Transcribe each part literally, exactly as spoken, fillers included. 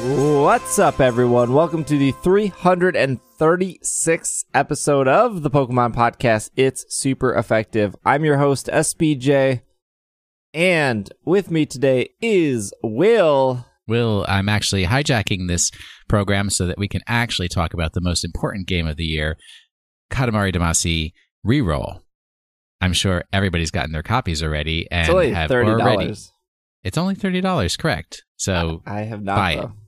What's up, everyone? Welcome to the three hundred thirty-sixth episode of the Pokemon Podcast. It's super effective. I'm your host, S B J, and with me today is Will. Will, I'm actually hijacking this program so that we can actually talk about the most important game of the year, Katamari Damacy Reroll. I'm sure everybody's gotten their copies already and It's only have thirty dollars. already. It's only thirty dollars, correct? So I, I have not, buy though. it.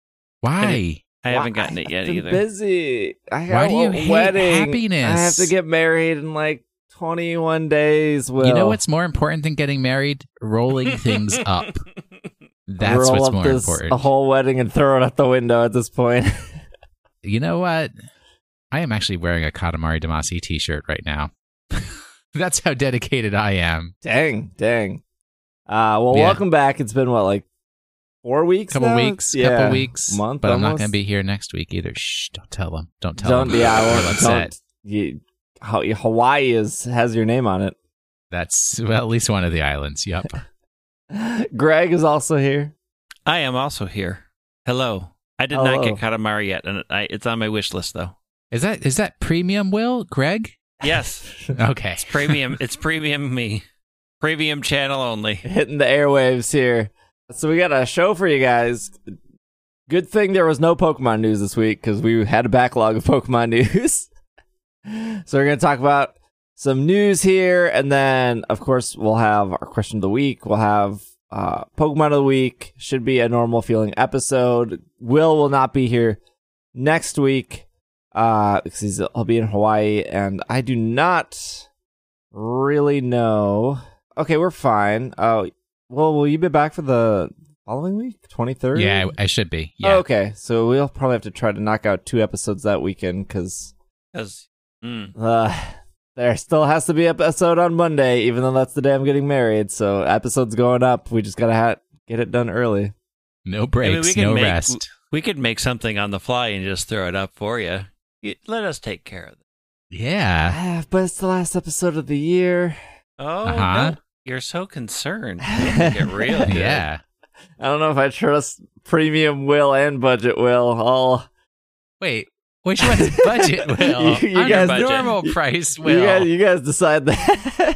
Why? I haven't gotten it yet I've been either. busy. I Why have do you a hate wedding. happiness? I have to get married in like twenty-one days. Will. You know what's more important than getting married? Rolling things up. That's Roll what's up more this, important. a whole wedding and throw it out the window at this point. You know what? I am actually wearing a Katamari Damacy t-shirt right now. That's how dedicated I am. Dang, dang. Uh, well, Yeah. welcome back. It's been what, like four weeks? Couple now? weeks, yeah. couple weeks. month. But I'm not almost? going to be here next week either. Shh! Don't tell them. Don't tell Don't. them. Yeah, I They'll won't. upset. Don't. You, how, Hawaii is has your name on it. That's well, at least one of the islands. Yep. Greg is also here. I am also here. Hello. I did Hello. not get Katamari yet, and I, it's on my wish list, though. Is that is that premium? Will Greg? Yes, Okay. it's premium. It's premium me. Premium channel only. Hitting the airwaves here. So we got a show for you guys. Good thing there was no Pokemon news this week because we had a backlog of Pokemon news. So we're going to talk about some news here, and then, of course, we'll have our question of the week. We'll have uh, Pokemon of the week. Should be a normal feeling episode. Will will not be here next week uh, because he's, he'll be in Hawaii, and I do not really know. Okay, we're fine. Oh, well, will you be back for the following week, twenty-third? Yeah, I, I should be. Yeah. Oh, okay, so we'll probably have to try to knock out two episodes that weekend because Because mm, uh, there still has to be an episode on Monday, even though that's the day I'm getting married. So episodes going up. We just gotta ha- get it done early. No breaks, we can no make- rest. we could make something on the fly and just throw it up for you. You- Let us take care of it. Yeah. Ah, but it's the last episode of the year. Oh, Uh-huh. no, you're so concerned. You'll make it real good. Yeah. I don't know if I trust premium Will and budget Will. All Wait. Which one's budget, Will? You- you I'm guys- normal you- price, Will. you guys, you guys decide that.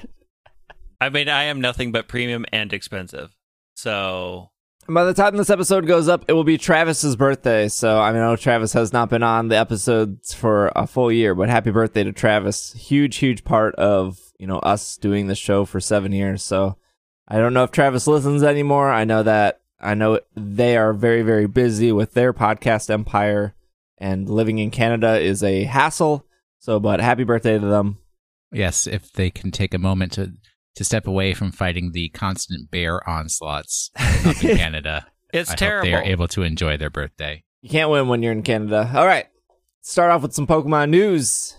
I mean, I am nothing but premium and expensive. So, By the time this episode goes up, it will be Travis's birthday. So, I mean, I know Travis has not been on the episodes for a full year, but happy birthday to Travis. Huge, huge part of, you know, us doing this show for seven years. So, I don't know if Travis listens anymore. I know that, I know they are very, very busy with their podcast empire, and living in Canada is a hassle. So, but happy birthday to them. Yes, if they can take a moment to, to step away from fighting the constant bear onslaughts up in Canada. it's I terrible. hope they are able to enjoy their birthday. You can't win when you're in Canada. All right. Start off with some Pokemon news.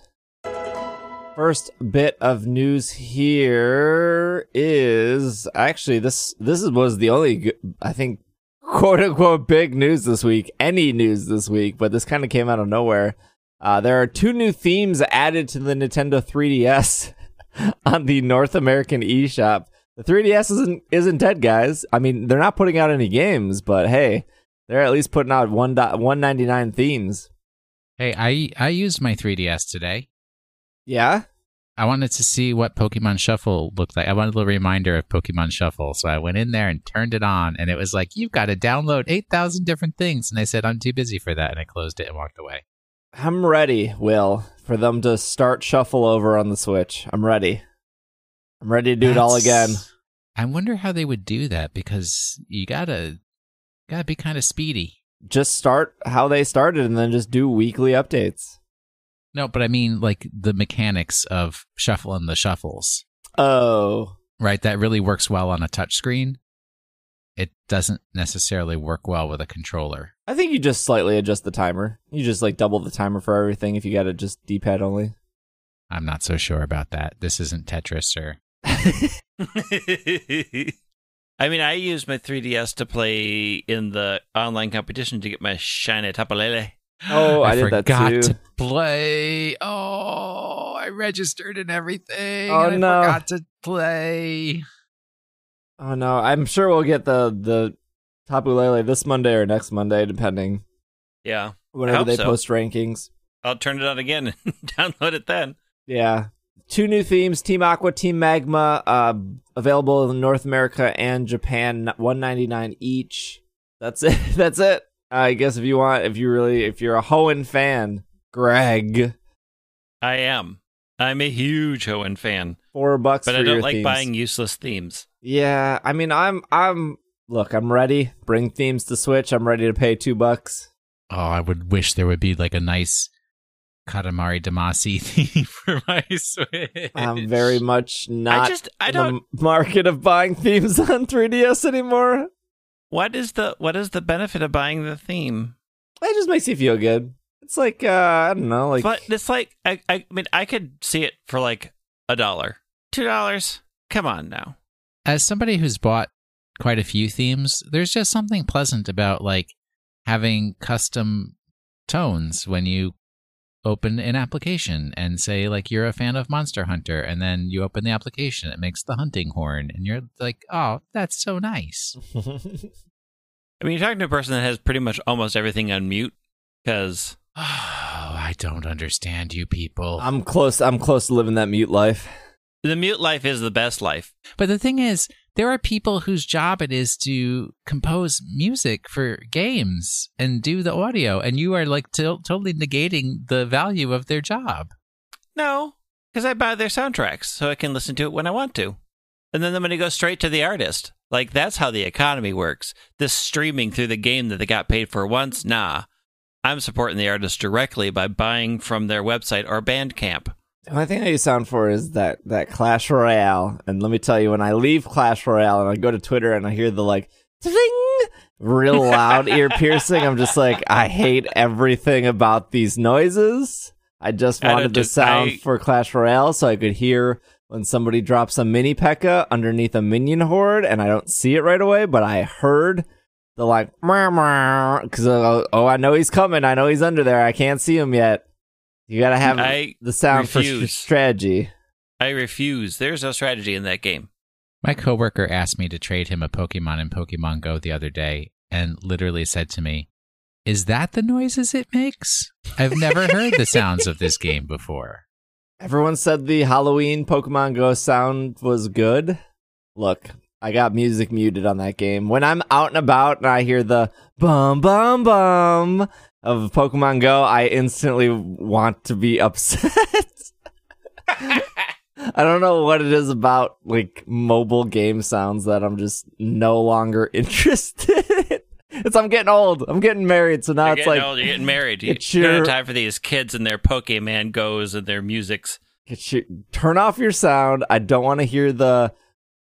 First bit of news here is actually this this is, was the only g- I think quote unquote big news this week, any news this week, but this kind of came out of nowhere. Uh, there are two new themes added to the Nintendo three D S on the North American eShop. The three D S isn't isn't dead, guys. I mean, they're not putting out any games, but hey, they're at least putting out one one ninety-nine themes. Hey, I, I used my three D S today. Yeah? I wanted to see what Pokemon Shuffle looked like. I wanted a little reminder of Pokemon Shuffle. So I went in there and turned it on, and it was like, you've got to download eight thousand different things. And I said, I'm too busy for that. And I closed it and walked away. I'm ready, Will, for them to start Shuffle over on the Switch. I'm ready. I'm ready to do it all That's- again. I wonder how they would do that because you gotta, gotta be kind of speedy. Just start how they started and then just do weekly updates. No, but I mean, like the mechanics of shuffling the shuffles, Oh. right? That really works well on a touchscreen. It doesn't necessarily work well with a controller. I think you just slightly adjust the timer. You just like double the timer for everything if you got it just D-pad only. I'm not so sure about that. This isn't Tetris, or I mean, I used my three D S to play in the online competition to get my shiny Tapalele. Oh, I, did that forgot too. to play. Oh, I registered and everything. Oh, and no. I forgot to play. Oh no, I'm sure we'll get the the Tapu Lele this Monday or next Monday, depending. Yeah. Whenever they so. post rankings. I'll turn it on again and download it then. Yeah. Two new themes, Team Aqua, Team Magma, uh, available in North America and Japan, one ninety-nine each. That's it. That's it. I guess if you want, if you really, if you're a Hoenn fan, Greg. I am. I'm a huge Hoenn fan. Four bucks but for I don't your like themes. buying useless themes. Yeah, I mean, I'm, I'm, look, I'm ready. Bring themes to Switch. I'm ready to pay two bucks. Oh, I would wish there would be like a nice Katamari Damacy theme for my Switch. I'm very much not I just, I in don't, the market of buying themes on three D S anymore. what is the, what is the benefit of buying the theme? It just makes you feel good. It's like, uh, I don't know, like... But it's like, I, I mean, I could see it for like a dollar. Two dollars? Come on now. As somebody who's bought quite a few themes, there's just something pleasant about like having custom tones when you open an application and say like you're a fan of Monster Hunter, and then you open the application, it makes the hunting horn, and you're like, oh, that's so nice. I mean, you're talking to a person that has pretty much almost everything on mute, because... Oh, I don't understand you people. I'm close, I'm close to living that mute life. The mute life is the best life. But the thing is, there are people whose job it is to compose music for games and do the audio, and you are like t- totally negating the value of their job. No, because I buy their soundtracks, so I can listen to it when I want to. And then the money goes straight to the artist. Like, that's how the economy works. This streaming through the game that they got paid for once, nah. I'm supporting the artist directly by buying from their website or Bandcamp. The only thing that you sound for is that, that Clash Royale. And let me tell you, when I leave Clash Royale and I go to Twitter and I hear the like, zing, real loud ear piercing, I'm just like, I hate everything about these noises. I just I wanted don't the do- sound I- for Clash Royale so I could hear when somebody drops a mini P E K K A underneath a minion horde, and I don't see it right away, but I heard the like, because oh, oh, I know he's coming. I know he's under there. I can't see him yet. You gotta have I the sound for refuse. st- strategy. I refuse. There's no strategy in that game. My coworker asked me to trade him a Pokemon in Pokemon Go the other day and literally said to me, "Is that the noises it makes? I've never heard the sounds of this game before." Everyone said the Halloween Pokemon Go sound was good. Look, I got music muted on that game. When I'm out and about and I hear the bum bum bum of Pokemon Go, I instantly want to be upset. I don't know what it is about like mobile game sounds that I'm just no longer interested. It's I'm getting old. I'm getting married, so now You're it's getting like old, you're getting married. You it's you don't your- have time for these kids and their Pokemon Goes and their musics. get your, turn off your sound. I don't want to hear the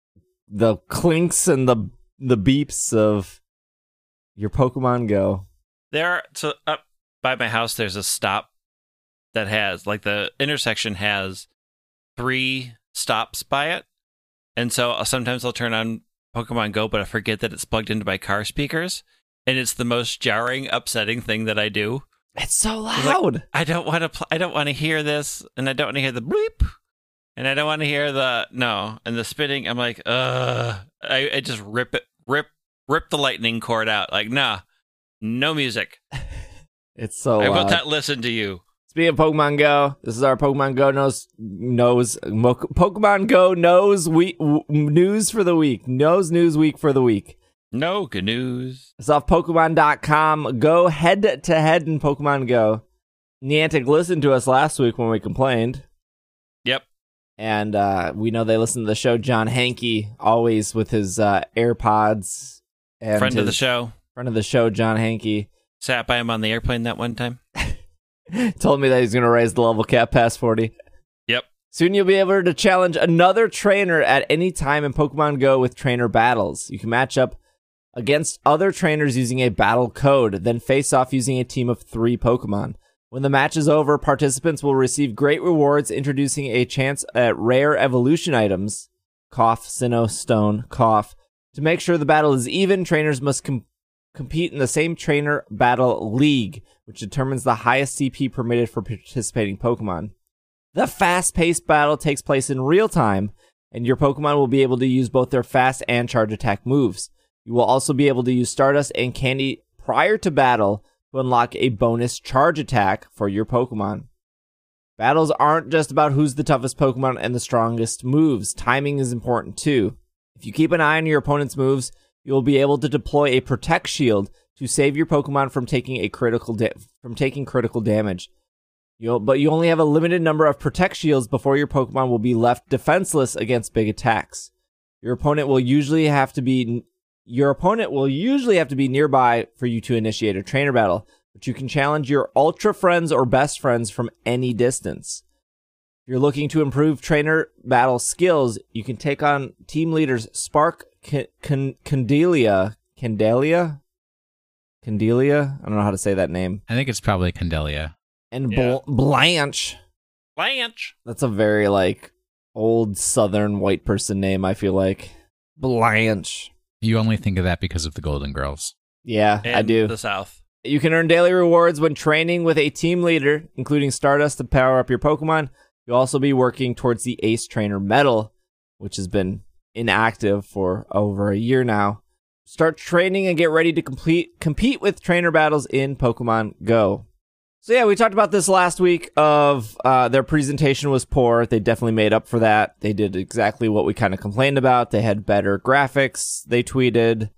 the clinks and the the beeps of your Pokemon Go. There are, so up by my house, there's a stop that has, like, the intersection has three stops by it. And so uh, sometimes I'll turn on Pokemon Go, but I forget that it's plugged into my car speakers. And it's the most jarring, upsetting thing that I do. It's so It's loud. like, I don't want to. Pl- I don't want to hear this, and I don't want to hear the bleep, and I don't want to hear the no and the spitting. I'm like, uh, I, I just rip it, rip, rip the lightning cord out. Like, nah, no music. It's so I will loud. not listen to you. Speaking of Pokemon Go, this is our Pokemon Go knows knows Mo- Pokemon Go knows week w- news for the week. Knows news week for the week. No good news. It's off Pokemon dot com. Go head to head in Pokemon Go. Niantic listened to us last week when we complained. Yep. And uh, we know they listen to the show. John Hankey, always with his uh, AirPods. And Friend of the his- show. Friend of the show, John Hankey. Sat by him on the airplane that one time. Told me that he's going to raise the level cap past forty. Yep. Soon you'll be able to challenge another trainer at any time in Pokemon Go with trainer battles. You can match up against other trainers using a battle code, then face off using a team of three Pokemon. When the match is over, participants will receive great rewards, introducing a chance at rare evolution items, cough, Sinnoh, Stone, cough. To make sure the battle is even, trainers must com- compete in the same trainer battle league, which determines the highest C P permitted for participating Pokemon. The fast-paced battle takes place in real time, and your Pokemon will be able to use both their fast and charge attack moves. You will also be able to use Stardust and Candy prior to battle to unlock a bonus charge attack for your Pokemon. Battles aren't just about who's the toughest Pokemon and the strongest moves. Timing is important too. If you keep an eye on your opponent's moves, you'll be able to deploy a Protect Shield to save your Pokemon from taking a critical da- from taking critical damage. You'll, but you only have a limited number of Protect Shields before your Pokemon will be left defenseless against big attacks. Your opponent will usually have to be your opponent will usually have to be nearby for you to initiate a trainer battle, but you can challenge your ultra friends or best friends from any distance. If you're looking to improve trainer battle skills, you can take on team leaders Spark, C- C- Candelia, Candelia, Candelia. I don't know how to say that name. I think it's probably Candelia. And Yeah. Bl- Blanche. Blanche. That's a very, like, old southern white person name, I feel like. Blanche. You only think of that because of the Golden Girls. Yeah, And I do. the South. You can earn daily rewards when training with a team leader, including Stardust to power up your Pokemon. You'll also be working towards the Ace Trainer Medal, which has been inactive for over a year now. Start training and get ready to complete compete with trainer battles in Pokemon Go. So yeah, we talked about this last week of uh, their presentation was poor. They definitely made up for that. They did exactly what we kind of complained about. They had better graphics, they tweeted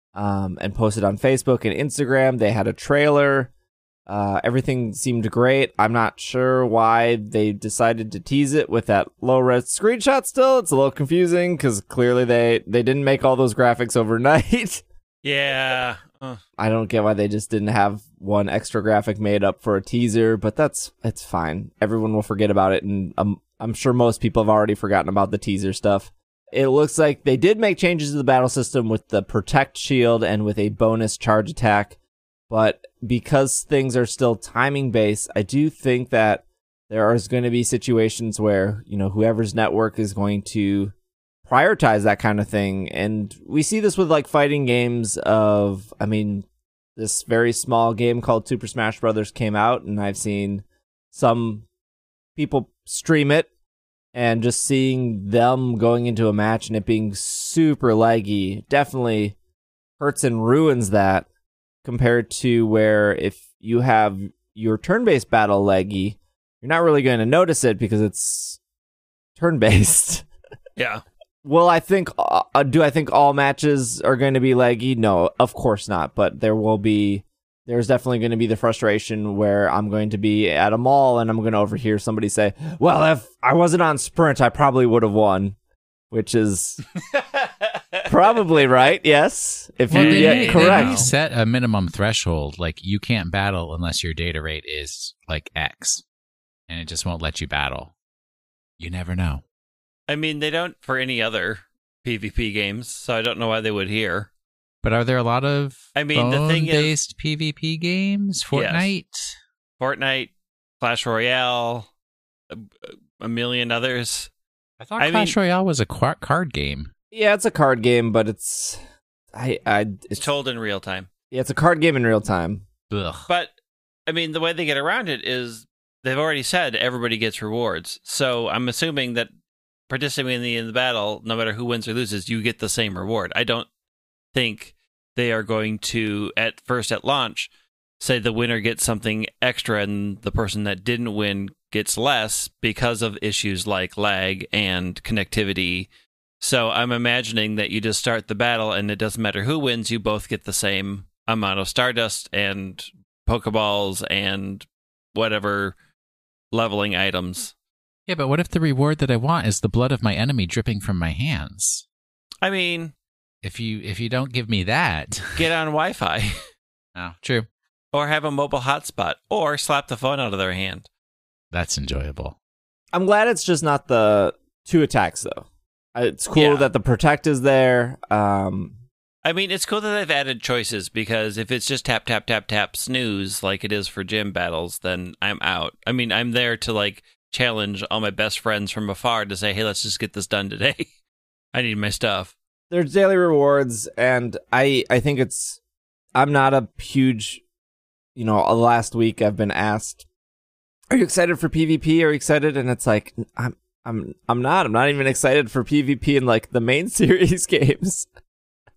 um, and posted on Facebook and Instagram. They had a trailer. Uh, everything seemed great. I'm not sure why they decided to tease it with that low-res screenshot still. It's a little confusing because clearly they, they didn't make all those graphics overnight. Yeah. Uh, I don't get why they just didn't have one extra graphic made up for a teaser, but that's it's fine. Everyone will forget about it, and um, I'm sure most people have already forgotten about the teaser stuff. It looks like they did make changes to the battle system with the Protect Shield and with a bonus charge attack, but because things are still timing based, I do think that there is going to be situations where, you know, whoever's network is going to prioritize that kind of thing. And we see this with like fighting games of, I mean, this very small game called Super Smash Brothers came out, and I've seen some people stream it, and just seeing them going into a match and it being super laggy definitely hurts and ruins that, compared to where if you have your turn-based battle laggy, you're not really going to notice it because it's turn-based. yeah. Well, I think, uh, do I think all matches are going to be laggy? No, of course not. But there will be, there's definitely going to be the frustration where I'm going to be at a mall and I'm going to overhear somebody say, well, if I wasn't on Sprint, I probably would have won, which is probably right. Yes. If Well, you, they, yeah, may, they correct. may set a minimum threshold, like you can't battle unless your data rate is like X, and it just won't let you battle. You never know. I mean, they don't for any other PvP games, so I don't know why they would here. But are there a lot of I mean, the thing is- phone-based PvP games? Fortnite? Fortnite, Clash Royale, a, a million others. I thought I Clash mean- Royale was a qu- card game. Yeah, it's a card game, but it's, I, I, It's it's, told in real time. yeah, it's a card game in real time. Ugh. But, I mean, the way they get around it is they've already said everybody gets rewards. So I'm assuming that participating in the battle, no matter who wins or loses, you get the same reward. I don't think they are going to, at first at launch, say the winner gets something extra and the person that didn't win gets less because of issues like lag and connectivity. So I'm imagining that you just start the battle and it doesn't matter who wins, you both get the same amount of Stardust and Pokeballs and whatever leveling items. Yeah, but what if the reward that I want is the blood of my enemy dripping from my hands? I mean, If you if you don't give me that, get on Wi-Fi oh, true. or have a mobile hotspot or slap the phone out of their hand. That's enjoyable. I'm glad it's just not the two attacks though. Uh, It's cool Yeah. that the Protect is there. Um, I mean, it's cool that they've added choices because if it's just tap, tap, tap, tap, snooze like it is for gym battles, then I'm out. I mean, I'm there to like challenge all my best friends from afar to say, hey, let's just get this done today. I need my stuff. there's daily rewards, and I I think it's, I'm not a huge, you know, last week I've been asked, are you excited for PvP? Are you excited? And it's like, I'm I'm I'm not. I'm not even excited for PvP in like the main series games.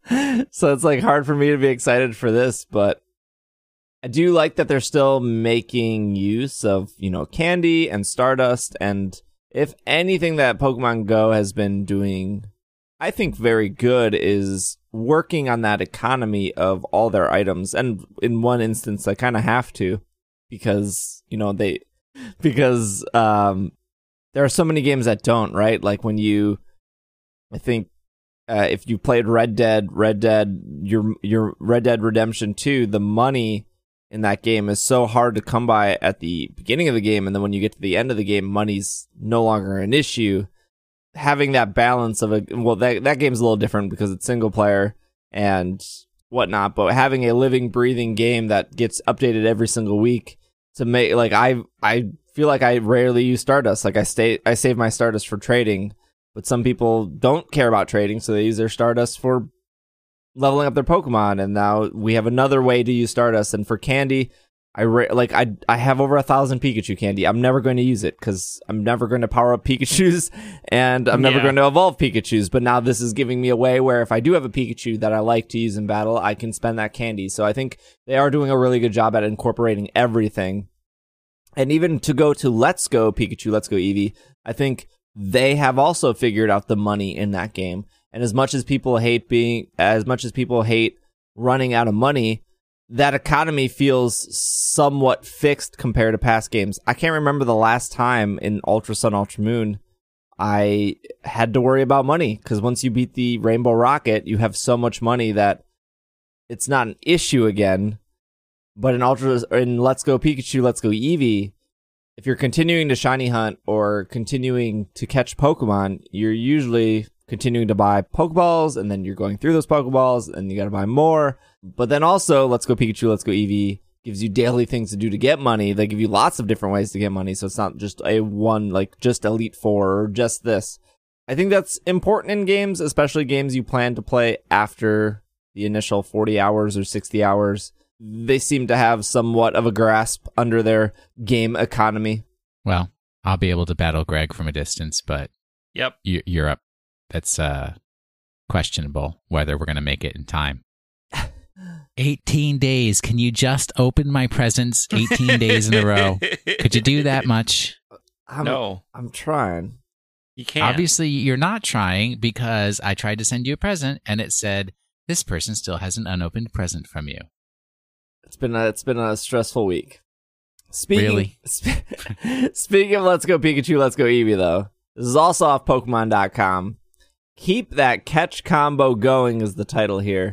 So it's like hard for me to be excited for this, but I do like that they're still making use of, you know, candy and Stardust. And if anything that Pokemon Go has been doing, I think very good, is working on that economy of all their items. And in one instance, I kind of have to, because, you know, they, because um, there are so many games that don't, right? Like when you, I think, Uh, if you played Red Dead, Red Dead, your your Red Dead Redemption two, the money in that game is so hard to come by at the beginning of the game, and then when you get to the end of the game, money's no longer an issue. Having that balance of a well, that that game's a little different because it's single player and whatnot, but having a living, breathing game that gets updated every single week to make like I I feel like I rarely use Stardust. Like I stay I save my Stardust for trading. But some people don't care about trading, so they use their Stardust for leveling up their Pokemon. And now we have another way to use Stardust. And for candy, I ra- like I I have over a thousand Pikachu candy. I'm never going to use it because I'm never going to power up Pikachu's, and I'm never Yeah. going to evolve Pikachu's. But now this is giving me a way where if I do have a Pikachu that I like to use in battle, I can spend that candy. So I think they are doing a really good job at incorporating everything. And even to go to Let's Go Pikachu, Let's Go Eevee, I think they have also figured out the money in that game. And as much as people hate being, as much as people hate running out of money, that economy feels somewhat fixed compared to past games. I can't remember the last time in Ultra Sun, Ultra Moon I had to worry about money, because once you beat the Rainbow Rocket, you have so much money that it's not an issue again. But in Ultra, in Let's Go Pikachu, Let's Go Eevee, if you're continuing to shiny hunt or continuing to catch Pokemon, you're usually continuing to buy Pokeballs, and then you're going through those Pokeballs, and you gotta buy more. But then also, Let's Go Pikachu, Let's Go Eevee gives you daily things to do to get money. They give you lots of different ways to get money, so it's not just a one, like just Elite Four or just this. I think that's important in games, especially games you plan to play after the initial forty hours or sixty hours. They seem to have somewhat of a grasp under their game economy. Well, I'll be able to battle Greg from a distance, but Yep. Eu- Europe, that's uh, questionable whether we're going to make it in time. eighteen days. Can you just open my presents eighteen days in a row? Could you do that much? I'm, No, I'm trying. you can't. Obviously, you're not trying, because I tried to send you a present and it said, this person still has an unopened present from you. It's been a, it's been a stressful week. Speaking, Really? sp- speaking of Let's Go Pikachu, Let's Go Eevee, though, this is also off Pokemon dot com. Keep that catch combo going is the title here.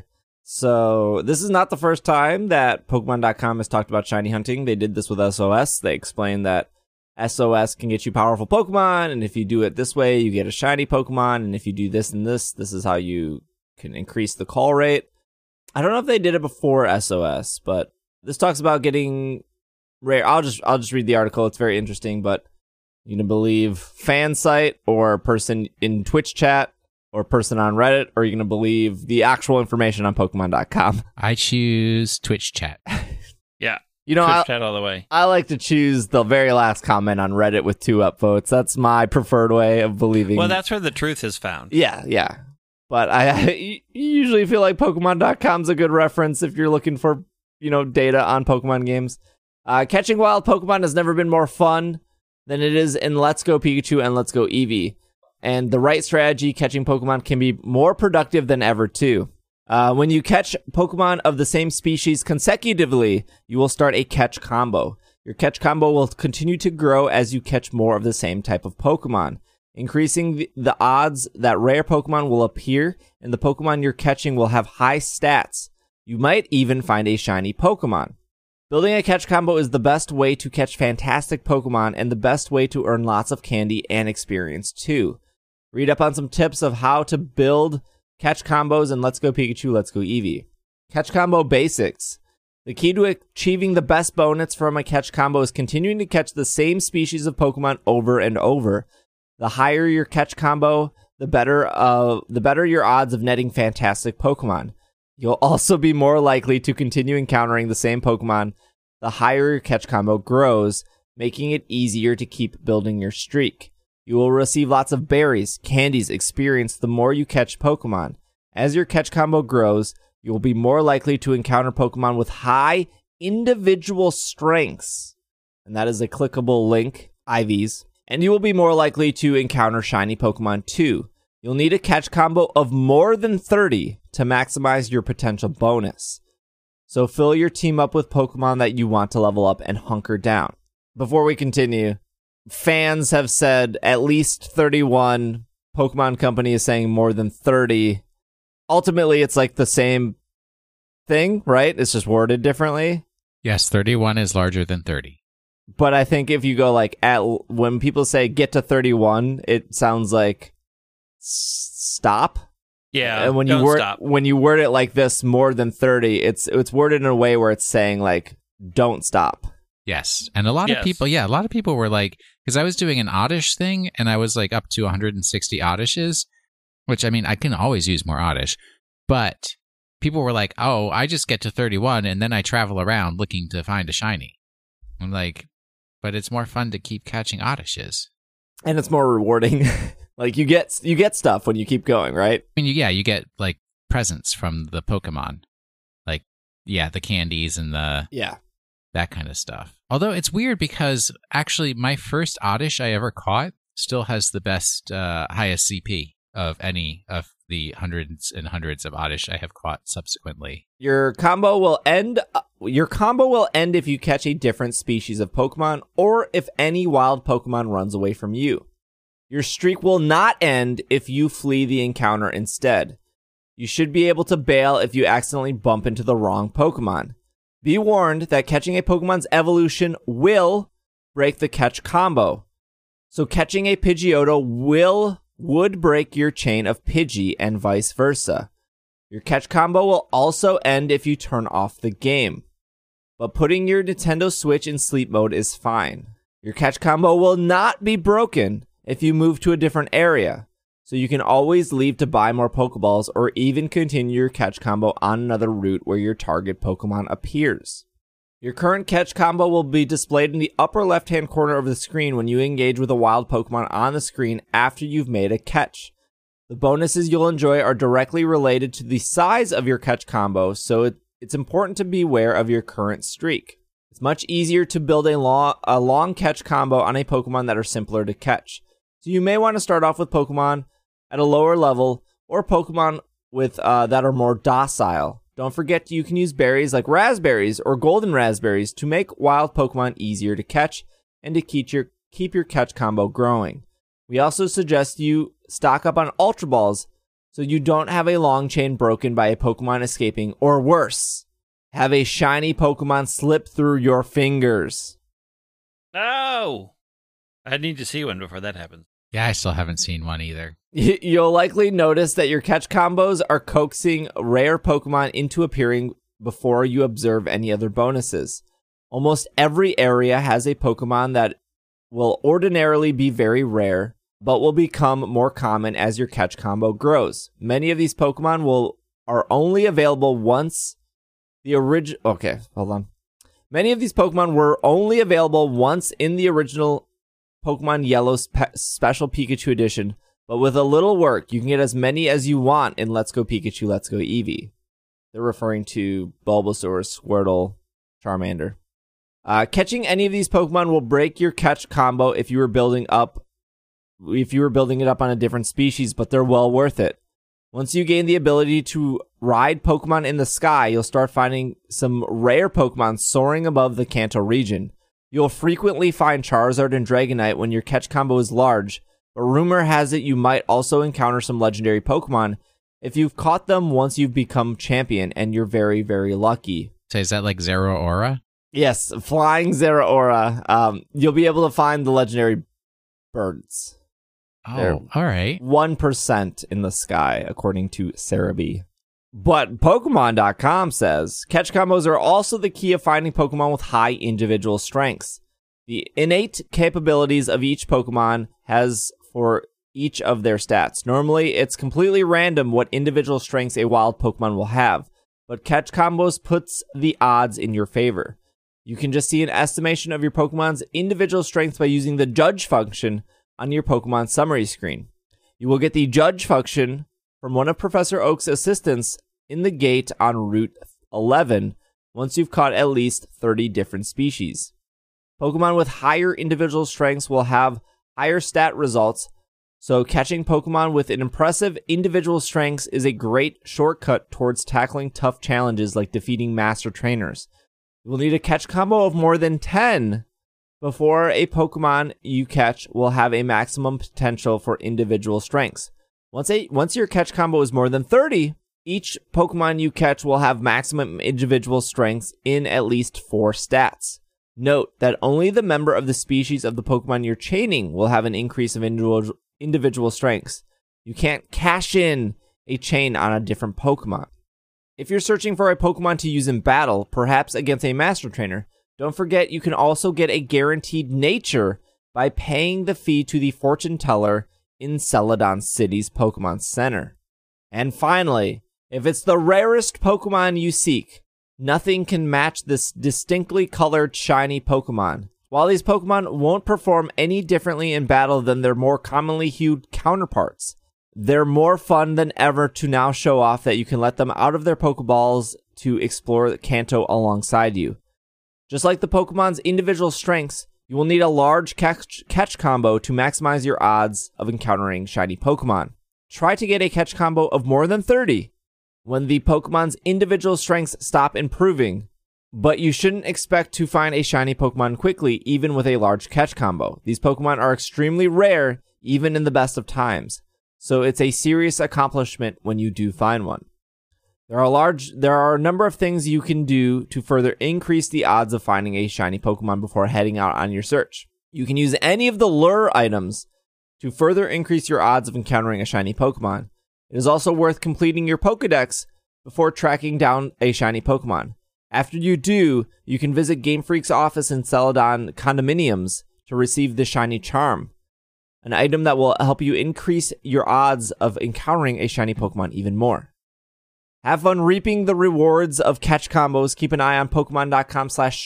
So this is not the first time that Pokemon dot com has talked about shiny hunting. They did this with S O S. They explained that S O S can get you powerful Pokemon, and if you do it this way, you get a shiny Pokemon, and if you do this and this, this is how you can increase the call rate. I don't know if they did it before S O S, but this talks about getting rare. I'll just I'll just read the article. It's very interesting, but you can believe fan site or person in Twitch chat or person on Reddit, or you're going to believe the actual information on Pokemon dot com. I choose Twitch chat. Yeah. You know, Twitch I, chat all the way. I like to choose the very last comment on Reddit with two upvotes. That's my preferred way of believing. Well, that's where the truth is found. Yeah, yeah. But I, I usually feel like Pokemon dot com's a good reference if you're looking for, you know, data on Pokemon games. Uh, catching wild Pokemon has never been more fun than it is in Let's Go Pikachu and Let's Go Eevee. And the right strategy, catching Pokemon can be more productive than ever, too. Uh, when you catch Pokemon of the same species consecutively, you will start a catch combo. Your catch combo will continue to grow as you catch more of the same type of Pokemon, increasing the, the odds that rare Pokemon will appear, and the Pokemon you're catching will have high stats. You might even find a shiny Pokemon. Building a catch combo is the best way to catch fantastic Pokemon and the best way to earn lots of candy and experience, too. Read up on some tips of how to build catch combos in Let's Go Pikachu, Let's Go Eevee. Catch combo basics. The key to achieving the best bonus from a catch combo is continuing to catch the same species of Pokemon over and over. The higher your catch combo, the better uh, the better your odds of netting fantastic Pokemon. You'll also be more likely to continue encountering the same Pokemon the higher your catch combo grows, making it easier to keep building your streak. You will receive lots of berries, candies, experience the more you catch Pokemon. As your catch combo grows, you will be more likely to encounter Pokemon with high individual strengths. And that is a clickable link, I Vs. And you will be more likely to encounter shiny Pokemon too. You'll need a catch combo of more than thirty to maximize your potential bonus. So fill your team up with Pokemon that you want to level up and hunker down. Before we continue, fans have said at least thirty-one. Pokemon Company is saying more than thirty. Ultimately, it's like the same thing, right? It's just worded differently. Yes, thirty-one is larger than thirty. But I think if you go like at when people say get to thirty-one, it sounds like s- stop. Yeah, and when you don't word stop. when you word it like this, more than thirty, it's it's worded in a way where it's saying like don't stop. Yes, and a lot Yes. of people, yeah, a lot of people were like, because I was doing an Oddish thing, and I was like up to one hundred sixty Oddishes, which I mean, I can always use more Oddish, but people were like, oh, I just get to thirty-one, and then I travel around looking to find a shiny. I'm like, but it's more fun to keep catching Oddishes. And it's more rewarding. Like you get you get stuff when you keep going, right? I mean, yeah, you get like presents from the Pokemon, like yeah, the candies and the Yeah. that kind of stuff. Although it's weird because actually my first Oddish I ever caught still has the best, uh, highest C P of any of the hundreds and hundreds of Oddish I have caught subsequently. Your combo will end. Uh, your combo will end if you catch a different species of Pokemon, or if any wild Pokemon runs away from you. Your streak will not end if you flee the encounter instead. You should be able to bail if you accidentally bump into the wrong Pokemon. Be warned that catching a Pokemon's evolution will break the catch combo. So catching a Pidgeotto will would break your chain of Pidgey and vice versa. Your catch combo will also end if you turn off the game. But putting your Nintendo Switch in sleep mode is fine. Your catch combo will not be broken if you move to a different area. So you can always leave to buy more Pokeballs or even continue your catch combo on another route where your target Pokemon appears. Your current catch combo will be displayed in the upper left-hand corner of the screen when you engage with a wild Pokemon on the screen after you've made a catch. The bonuses you'll enjoy are directly related to the size of your catch combo, so it, it's important to be aware of your current streak. It's much easier to build a long, a long catch combo on a Pokemon that are simpler to catch. So you may want to start off with Pokemon at a lower level, or Pokemon with uh, that are more docile. Don't forget you can use berries like raspberries or golden raspberries to make wild Pokemon easier to catch and to keep your keep your catch combo growing. We also suggest you stock up on Ultra Balls so you don't have a long chain broken by a Pokemon escaping, or worse, have a shiny Pokemon slip through your fingers. No! I need to see one before that happens. Yeah, I still haven't seen one either. You'll likely notice that your catch combos are coaxing rare Pokemon into appearing before you observe any other bonuses. Almost every area has a Pokemon that will ordinarily be very rare, but will become more common as your catch combo grows. Many of these Pokemon will are only available once the original... Okay, hold on. Many of these Pokemon were only available once in the original Pokemon Yellow Spe- Special Pikachu Edition, but with a little work, you can get as many as you want in Let's Go Pikachu, Let's Go Eevee. They're referring to Bulbasaur, Squirtle, Charmander. Uh, catching any of these Pokemon will break your catch combo if you were building up, if you were building it up on a different species, but they're well worth it. Once you gain the ability to ride Pokemon in the sky, you'll start finding some rare Pokemon soaring above the Kanto region. You'll frequently find Charizard and Dragonite when your catch combo is large, but rumor has it you might also encounter some legendary Pokemon if you've caught them once you've become champion, and you're very, very lucky. So is that like Zeraora? Yes, Flying Zeraora. Um, you'll be able to find the legendary birds. Oh, They're all right. one percent in the sky, according to Cerebi. But Pokemon dot com says, catch combos are also the key of finding Pokemon with high individual strengths. The innate capabilities of each Pokemon has for each of their stats. Normally, it's completely random what individual strengths a wild Pokemon will have, but catch combos puts the odds in your favor. You can just see an estimation of your Pokemon's individual strengths by using the judge function on your Pokemon summary screen. You will get the judge function from one of Professor Oak's assistants in the gate on Route eleven once you've caught at least thirty different species. Pokemon with higher individual strengths will have higher stat results, so catching Pokemon with an impressive individual strengths is a great shortcut towards tackling tough challenges like defeating master trainers. You will need a catch combo of more than ten before a Pokemon you catch will have a maximum potential for individual strengths. Once a once your catch combo is more than thirty, each Pokemon you catch will have maximum individual strengths in at least four stats. Note that only the member of the species of the Pokemon you're chaining will have an increase of individual individual strengths. You can't cash in a chain on a different Pokemon. If you're searching for a Pokemon to use in battle, perhaps against a Master Trainer, don't forget you can also get a guaranteed nature by paying the fee to the fortune teller in Celadon City's Pokemon Center. And finally, if it's the rarest Pokemon you seek, nothing can match this distinctly colored shiny Pokemon. While these Pokemon won't perform any differently in battle than their more commonly hued counterparts, they're more fun than ever to now show off that you can let them out of their Pokeballs to explore Kanto alongside you. Just like the Pokemon's individual strengths, you will need a large catch, catch combo to maximize your odds of encountering shiny Pokemon. Try to get a catch combo of more than thirty when the Pokemon's individual strengths stop improving, but you shouldn't expect to find a shiny Pokemon quickly, even with a large catch combo. These Pokemon are extremely rare, even in the best of times, so it's a serious accomplishment when you do find one. There are large. There are a number of things you can do to further increase the odds of finding a shiny Pokemon before heading out on your search. You can use any of the lure items to further increase your odds of encountering a shiny Pokemon. It is also worth completing your Pokedex before tracking down a shiny Pokemon. After you do, you can visit Game Freak's office in Celadon Condominiums to receive the Shiny Charm, an item that will help you increase your odds of encountering a shiny Pokemon even more. Have fun reaping the rewards of catch combos. Keep an eye on Pokemon.com slash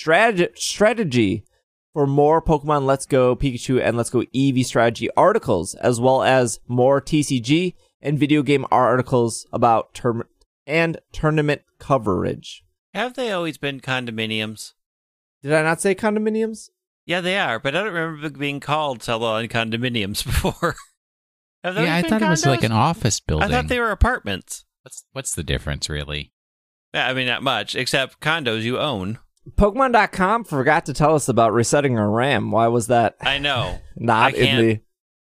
strategy for more Pokemon Let's Go Pikachu and Let's Go Eevee strategy articles, as well as more T C G and video game articles about term and tournament coverage. Have they always been condominiums? Did I not say condominiums? Yeah, they are, but I don't remember being called Celadon condominiums before. Have they Yeah, I always been thought it was condos? like an office building. I thought they were apartments. What's what's the difference, really? Yeah, I mean, not much, except condos you own. Pokemon dot com forgot to tell us about resetting our RAM. Why was that? I know. Not I in the...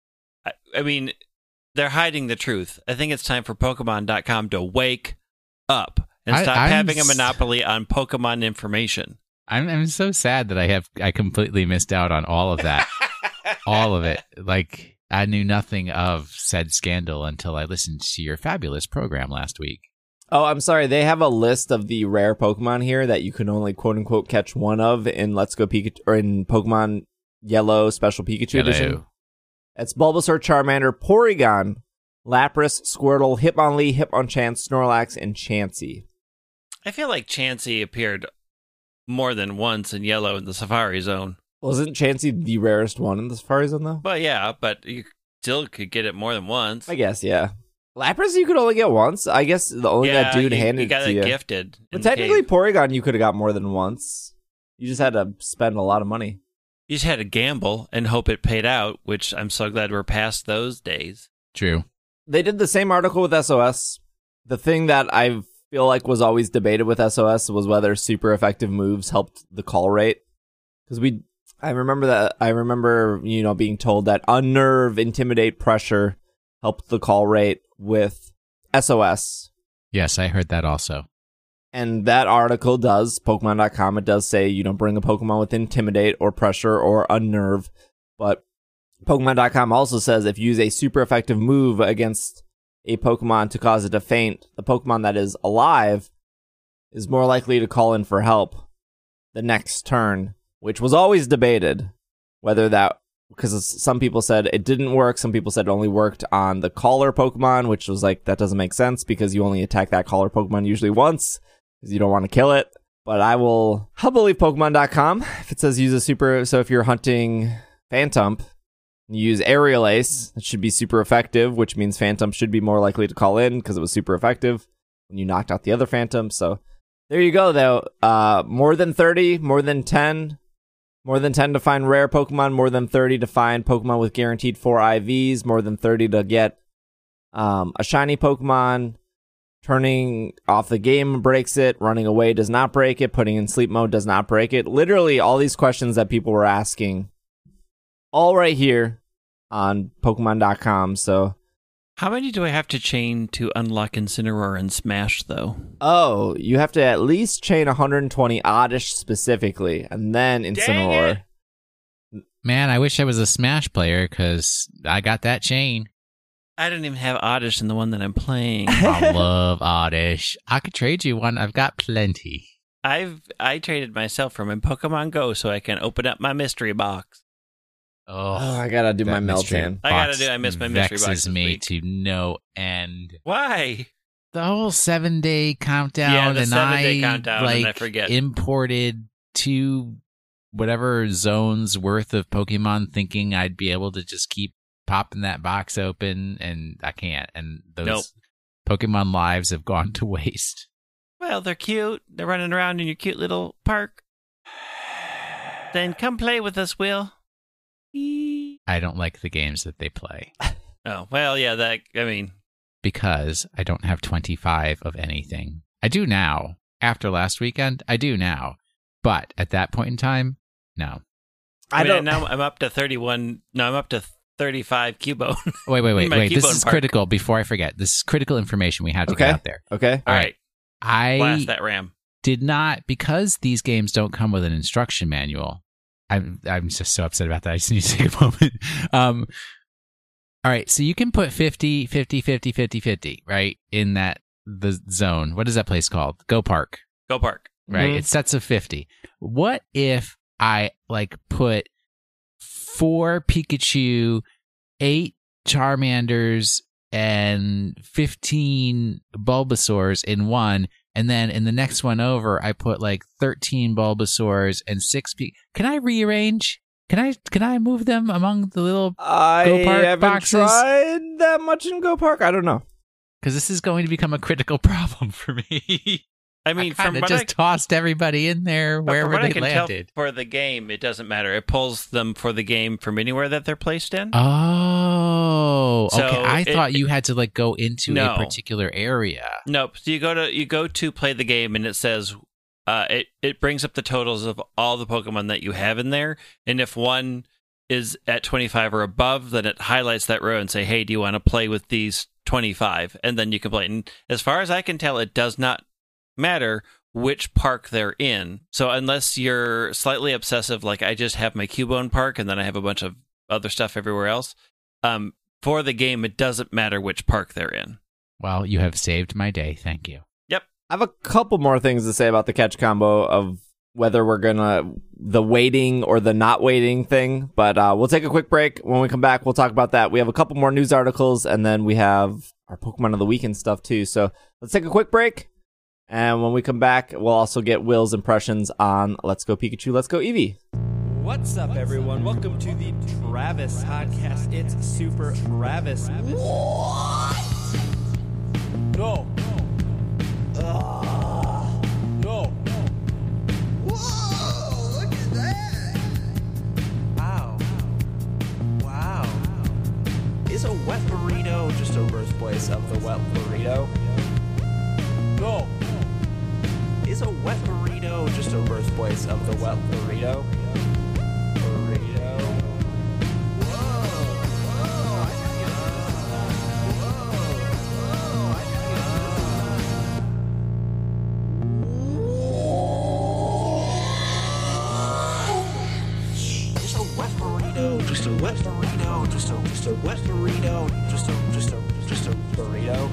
I, I mean, they're hiding the truth. I think it's time for Pokemon dot com to wake up and I- stop I'm having a s- monopoly on Pokemon information. I'm I'm so sad that I have I completely missed out on all of that. All of it. Like, I knew nothing of said scandal until I listened to your fabulous program last week. Oh, I'm sorry. They have a list of the rare Pokemon here that you can only quote unquote catch one of in Let's Go Pikachu or in Pokemon Yellow Special Pikachu Hello. Edition. It's Bulbasaur, Charmander, Porygon, Lapras, Squirtle, Hitmonlee, Hitmonchan, Snorlax, and Chansey. I feel like Chansey appeared more than once in Yellow in the Safari Zone. Wasn't Chansey the rarest one in the Safari Zone, though? But yeah, but you still could get it more than once. I guess, yeah. Lapras you could only get once. I guess the only yeah, that dude you, handed you got it to it you. gifted. But in the technically, cave. Porygon you could have got more than once. You just had to spend a lot of money. You just had to gamble and hope it paid out, which I'm so glad we're past those days. True. They did the same article with S O S. The thing that I feel like was always debated with S O S was whether super effective moves helped the call rate. Because we, I remember that, I remember, you know, being told that Unnerve, Intimidate, Pressure helped the call rate with S O S. Yes, I heard that also. And that article does, Pokemon dot com, it does say, you know, bring a Pokemon with Intimidate or Pressure or Unnerve. But Pokemon dot com also says if you use a super effective move against a Pokemon to cause it to faint, the Pokemon that is alive is more likely to call in for help the next turn, which was always debated whether that, because some people said it didn't work, some people said it only worked on the caller Pokemon, which was like, that doesn't make sense because you only attack that caller Pokemon usually once because you don't want to kill it. But I will, I'll believe Pokemon dot com if it says use a super, so if you're hunting Phantump, You use Aerial Ace. It should be super effective, which means Phantom should be more likely to call in because it was super effective when you knocked out the other Phantom. So there you go, though. Uh, more than thirty, more than ten. More than ten to find rare Pokemon, more than thirty to find Pokemon with guaranteed four I Vs, more than thirty to get um, a shiny Pokemon. Turning off the game breaks it, running away does not break it, putting in sleep mode does not break it. Literally all these questions that people were asking, all right here on Pokemon dot com. So, how many do I have to chain to unlock Incineroar and Smash, though? Oh, you have to at least chain one hundred twenty Oddish specifically, and then Incineroar. Man, I wish I was a Smash player because I got that chain. I don't even have Oddish in the one that I'm playing. I love Oddish. I could trade you one. I've got plenty. I've I traded myself from in Pokemon Go so I can open up my mystery box. Oh, Oh, I gotta do my that mystery Meltan. I gotta box do- I missed my mystery box vexes this me week. to no end. Why? The whole seven day countdown, Yeah, the and seven-day I countdown, like and I forget. imported two whatever zones worth of Pokemon, thinking I'd be able to just keep popping that box open, and I can't. And those Nope. Pokemon lives have gone to waste. Well, they're cute. They're running around in your cute little park. Then come play with us, Will. Eee. I don't like the games that they play Oh, well, yeah, that, I mean, because I don't have twenty-five of anything. I do now. After last weekend, I do now. But at that point in time, no. I, I mean, don't. now I'm up to thirty-one. No, I'm up to thirty-five Cubone. Wait, wait, wait, My wait. This Cubone is park. critical before I forget. This is critical information we have to Okay. get out there. Okay. All right, I blast that RAM. did not, because these games don't come with an instruction manual. I'm I'm just so upset about that. I just need to take a moment. Um, all right, so you can put fifty, fifty, fifty, fifty, fifty, right, in that the zone. What is that place called? Go Park, Go Park. right? Mhm. It's sets of fifty. What if I like put four Pikachu, eight Charmanders, and fifteen Bulbasaurs in one, and then in the next one over, I put like thirteen Bulbasaurs and six P. Can I rearrange? Can I can I move them among the little? I Go Park haven't boxes? tried that much in Go Park. I don't know. Because this is going to become a critical problem for me. I mean, I from kind of what just I, tossed everybody in there but from wherever what I they can landed. tell for the game, it doesn't matter. It pulls them for the game from anywhere that they're placed in. Oh, So okay. I it- thought you had to like go into No. a particular area. Nope. So you go to you go to play the game, and it says uh, it it brings up the totals of all the Pokemon that you have in there, and if one is at twenty-five or above, then it highlights that row and say, "Hey, do you want to play with these twenty-five?" And then you can play. And as far as I can tell, it does not matter which park they're in. So unless you're slightly obsessive, like I just have my Cubone park, and then I have a bunch of other stuff everywhere else. Um, for the game, it doesn't matter which park they're in. Well, you have saved my day. Thank you. I have a couple more things to say about the catch combo of whether we're gonna the waiting or the not waiting thing, but uh, we'll take a quick break. When we come back, we'll talk about that. We have a couple more news articles, and then we have our Pokemon of the Week and stuff too. So let's take a quick break, and when we come back, we'll also get Will's impressions on Let's Go Pikachu, Let's Go Eevee. What's up, everyone? Welcome to the Travis podcast. It's Super Travis. What? No. Uh, no. Whoa! Look at that! Wow. Wow. Is a wet burrito just a birthplace of the wet burrito? No. Is a wet burrito just a birthplace of the wet burrito? Burrito. Whoa. Whoa. I gotta get this. Whoa. Whoa. I gotta get this. Just a wet burrito. Just a wet burrito. Just a just a wet burrito. Just a just a just a burrito.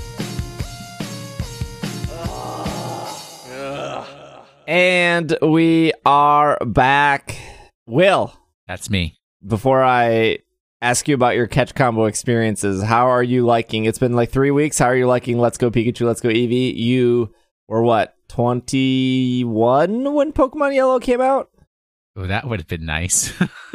And we are back. Will, That's me. before I ask you about your catch combo experiences, how are you liking? It's been like three weeks. How are you liking Let's Go Pikachu, Let's Go Eevee? You were what, twenty-one when Pokemon Yellow came out? Oh, that would have been nice.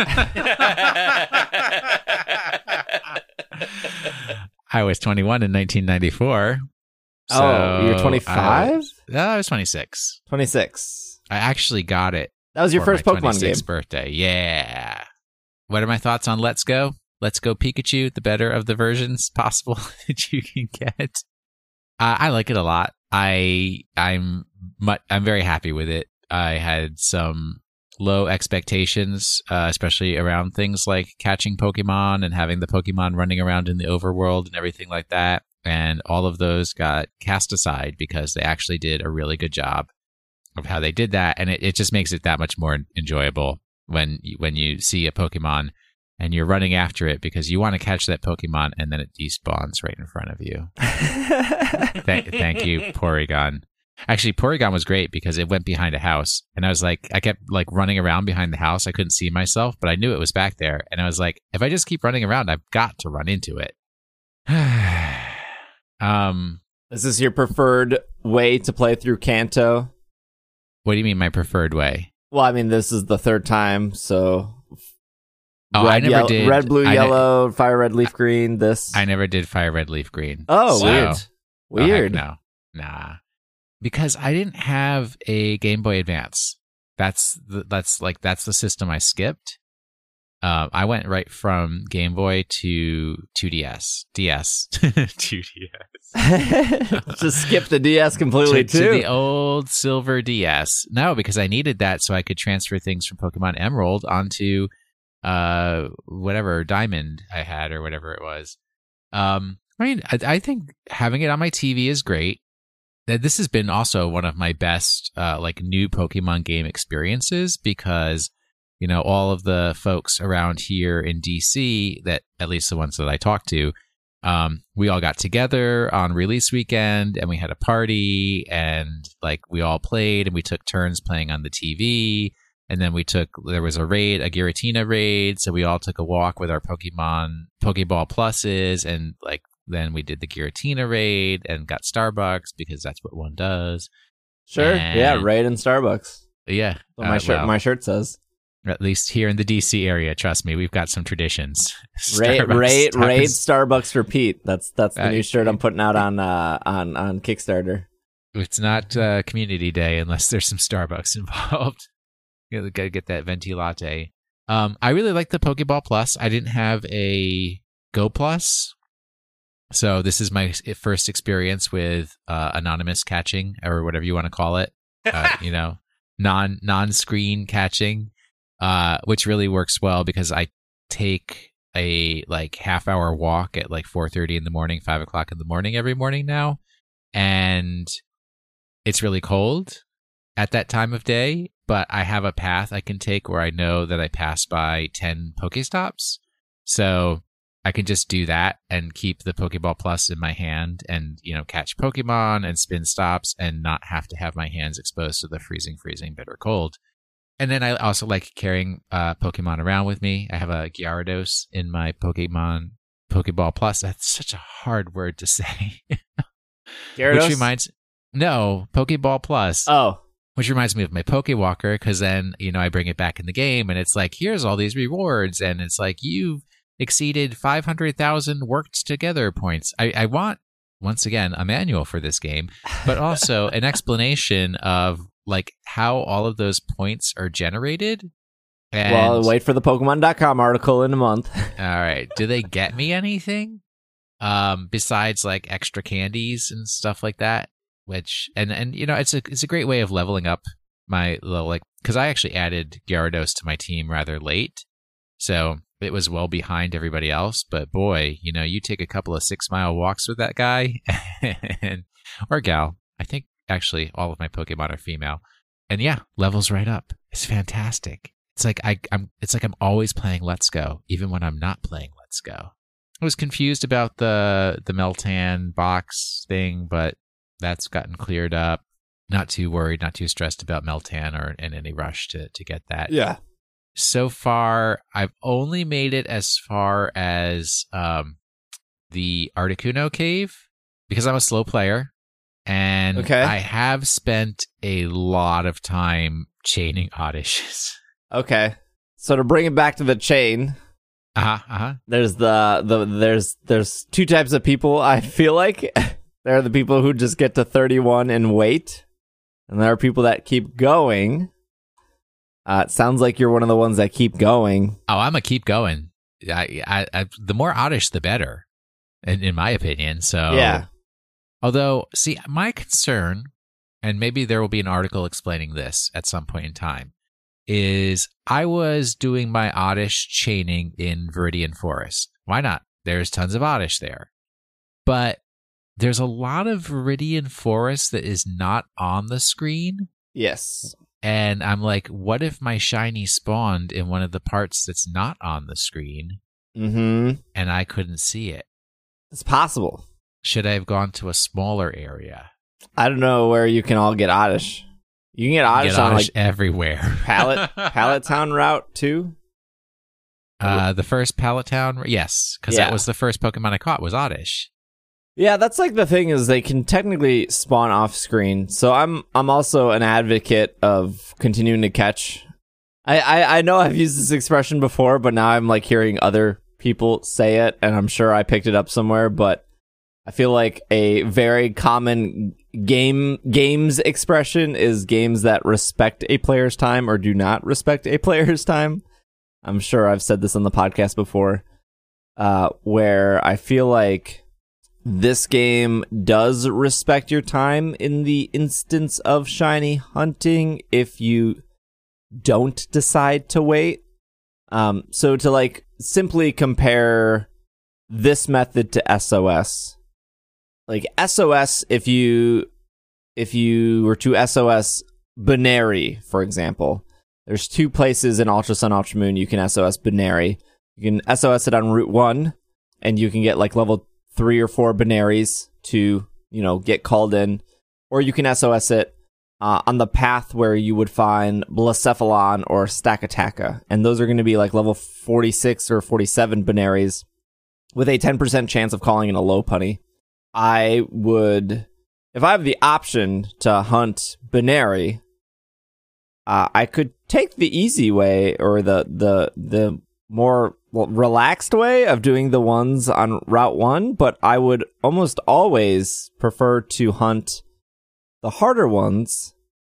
I was twenty-one in nineteen ninety-four. So oh, you're I twenty-five? was, no, I was twenty-six. twenty-six. I actually got it. That was your for first my Pokemon game. twenty-sixth birthday. Yeah. What are my thoughts on Let's Go? Let's Go Pikachu, the better of the versions possible that you can get. Uh, I like it a lot. I I'm mu- I'm very happy with it. I had some low expectations, uh, especially around things like catching Pokemon and having the Pokemon running around in the overworld and everything like that. And all of those got cast aside because they actually did a really good job of how they did that. And it, it just makes it that much more enjoyable when you, when you see a Pokemon and you're running after it because you want to catch that Pokemon and then it despawns right in front of you. Th- thank you, Porygon. Actually, Porygon was great because it went behind a house. And I was like, I kept like running around behind the house. I couldn't see myself, but I knew it was back there. And I was like, if I just keep running around, I've got to run into it. um, Is this your preferred way to play through Kanto? What do you mean my preferred way? Well, I mean, this is the third time, so... Oh, red, I never yellow, did. Red, blue, I ne- yellow, fire, red, leaf, green, this. I never did Fire Red Leaf Green. Oh, So- weird. Oh, heck Weird. no. Nah. Because I didn't have a Game Boy Advance. That's the, that's like that's the system I skipped. Uh, I went right from Game Boy to two D S. D S. two D S. Just skip the D S completely, to, too. to the old silver D S. No, because I needed that so I could transfer things from Pokemon Emerald onto uh whatever Diamond I had or whatever it was. Um, I mean, I, I think having it on my T V is great. That this has been also one of my best uh, like new Pokemon game experiences because you know all of the folks around here in D C that at least the ones that I talked to. Um, we all got together on release weekend and we had a party and like we all played and we took turns playing on the T V. And then we took, there was a raid, a Giratina raid. So we all took a walk with our Pokemon, Pokeball Pluses. And like, then we did the Giratina raid and got Starbucks because that's what one does. Sure. And- Yeah, raid in Starbucks. Yeah. What my uh, shirt well, my shirt says. at least here in the D C area, trust me, we've got some traditions. Raid Starbucks- raid Starbucks- raid Starbucks for Pete. That's that's the Uh, new shirt I'm putting out on uh on on Kickstarter. It's not uh, community day unless there's some Starbucks involved. You gotta get that venti latte. Um, I really like the Pokeball Plus. I didn't have a Go Plus, so this is my first experience with uh, anonymous catching or whatever you want to call it. Uh, you know, non non screen catching, uh, which really works well because I take a like half hour walk at like four thirty in the morning, five o'clock in the morning every morning now, and it's really cold at that time of day, but I have a path I can take where I know that I pass by ten Pokestops. So I can just do that and keep the Pokeball Plus in my hand and, you know, catch Pokemon and spin stops and not have to have my hands exposed to the freezing, freezing, bitter cold. And then I also like carrying uh, Pokemon around with me. I have a Gyarados in my Pokemon Pokeball Plus. That's such a hard word to say. Gyarados? Which reminds... No, Pokeball Plus. Oh. Which reminds me of my Pokewalker, because then, you know, I bring it back in the game, and it's like, here's all these rewards, and it's like, you've exceeded five hundred thousand worked together points. I, I want, once again, a manual for this game, but also an explanation of, like, how all of those points are generated. And, Well, wait for the Pokemon dot com article in a month. all right, do they get me anything? Um, besides, like, extra candies and stuff like that? Which and and you know it's a it's a great way of leveling up my little like because I actually added Gyarados to my team rather late, so it was well behind everybody else. But boy, you know, you take a couple of six mile walks with that guy and or gal. I think actually all of my Pokemon are female, and yeah, levels right up. It's fantastic. It's like I I'm it's like I'm always playing Let's Go, even when I'm not playing Let's Go. I was confused about the the Meltan box thing, but that's gotten cleared up. Not too worried, not too stressed about Meltan or in any rush to, to get that. Yeah. So far, I've only made it as far as um, the Articuno Cave because I'm a slow player. And Okay. I have spent a lot of time chaining Oddish. Okay. So to bring it back to the chain, Uh-huh, uh-huh. there's the, the there's there's two types of people, I feel like. There are the people who just get to thirty-one and wait. And there are people that keep going. Uh, it sounds like you're one of the ones that keep going. Oh, I'm going to keep going. I, I, I, the more oddish, the better, in, in my opinion. So, Yeah. Although, see, my concern, and maybe there will be an article explaining this at some point in time, is I was doing my oddish chaining in Viridian Forest. Why not? There's tons of oddish there. But there's a lot of Viridian Forest that is not on the screen. Yes. And I'm like, what if my shiny spawned in one of the parts that's not on the screen Mm-hmm. and I couldn't see it? It's possible. Should I have gone to a smaller area? I don't know where you can all get oddish. You can get oddish Get on oddish like everywhere. Pallet Pallet Town route too. Uh, the first Pallet Town, yes, because Yeah. that was the first Pokemon I caught was Oddish. Yeah, that's like the thing is they can technically spawn off screen. So I'm I'm also an advocate of continuing to catch. I, I, I know I've used this expression before, but now I'm like hearing other people say it, and I'm sure I picked it up somewhere, but I feel like a very common game games expression is games that respect a player's time or do not respect a player's time. I'm sure I've said this on the podcast before, uh, where I feel like this game does respect your time in the instance of shiny hunting if you don't decide to wait. Um, so to like simply compare this method to S O S, like S O S, if you if you were to S O S Banary, for example, there's two places in Ultra Sun, Ultra Moon you can S O S Banary. You can S O S it on Route one, and you can get like level three or four Banaries to, you know, get called in. Or you can S O S it uh, on the path where you would find Blacephalon or Stakataka. And those are going to be like level forty-six or forty-seven Banaries with a ten percent chance of calling in a Lopunny. I would, if I have the option to hunt Banary, uh, I could take the easy way or the, the, the more well, relaxed way of doing the ones on Route one, but I would almost always prefer to hunt the harder ones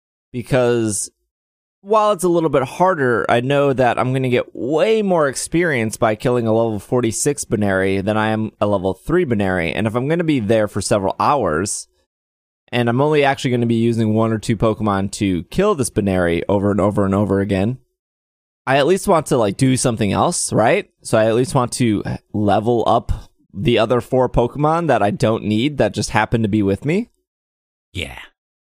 because while it's a little bit harder, I know that I'm going to get way more experience by killing a level forty-six Banary than I am a level three Banary. And if I'm going to be there for several hours, and I'm only actually going to be using one or two Pokemon to kill this Banary over and over and over again, I at least want to like do something else, right? So I at least want to level up the other four Pokemon that I don't need that just happen to be with me. Yeah.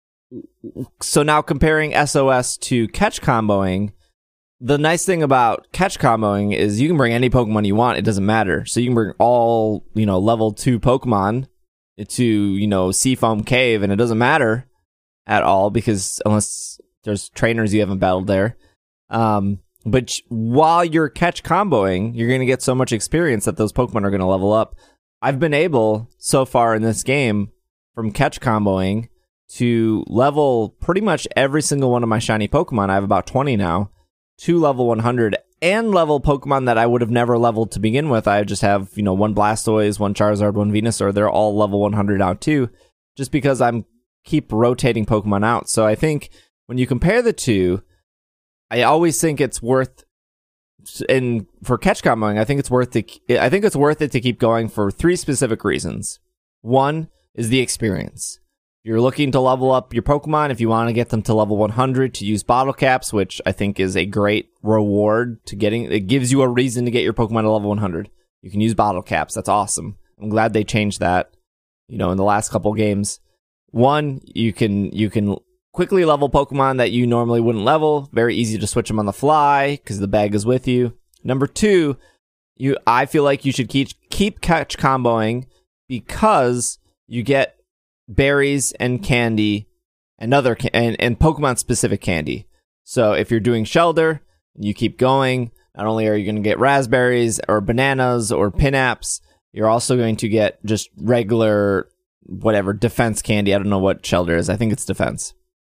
So now comparing S O S to catch comboing, the nice thing about catch comboing is you can bring any Pokemon you want. It doesn't matter. So you can bring all, you know, level two Pokemon to, you know, Seafoam Cave, and it doesn't matter at all because unless there's trainers you haven't battled there. Um, but while you're catch comboing, you're going to get so much experience that those Pokemon are going to level up. I've been able so far in this game from catch comboing to level pretty much every single one of my shiny Pokemon. I have about twenty now, to level one hundred, and level Pokemon that I would have never leveled to begin with. I just have, you know, one Blastoise, one Charizard, one Venusaur. They're all level one hundred out too, just because I'm keep rotating Pokemon out. So I think when you compare the two, I always think it's worth, and for catch comboing, I think it's worth to, I think it's worth it to keep going for three specific reasons. One is the experience. You're looking to level up your Pokemon. If you want to get them to level one hundred, to use bottle caps, which I think is a great reward to getting. It gives you a reason to get your Pokemon to level one hundred. You can use bottle caps. That's awesome. I'm glad they changed that, you know, in the last couple games. One, you can you can quickly level Pokemon that you normally wouldn't level. Very easy to switch them on the fly because the bag is with you. Number two, you I feel like you should keep keep catch comboing because you get berries and candy and other ca- and, and Pokemon specific candy. So if you're doing Shelter, you keep going, not only are you going to get raspberries or bananas or Pinaps, you're also going to get just regular whatever defense candy. I don't know what Shelter is. I think it's defense.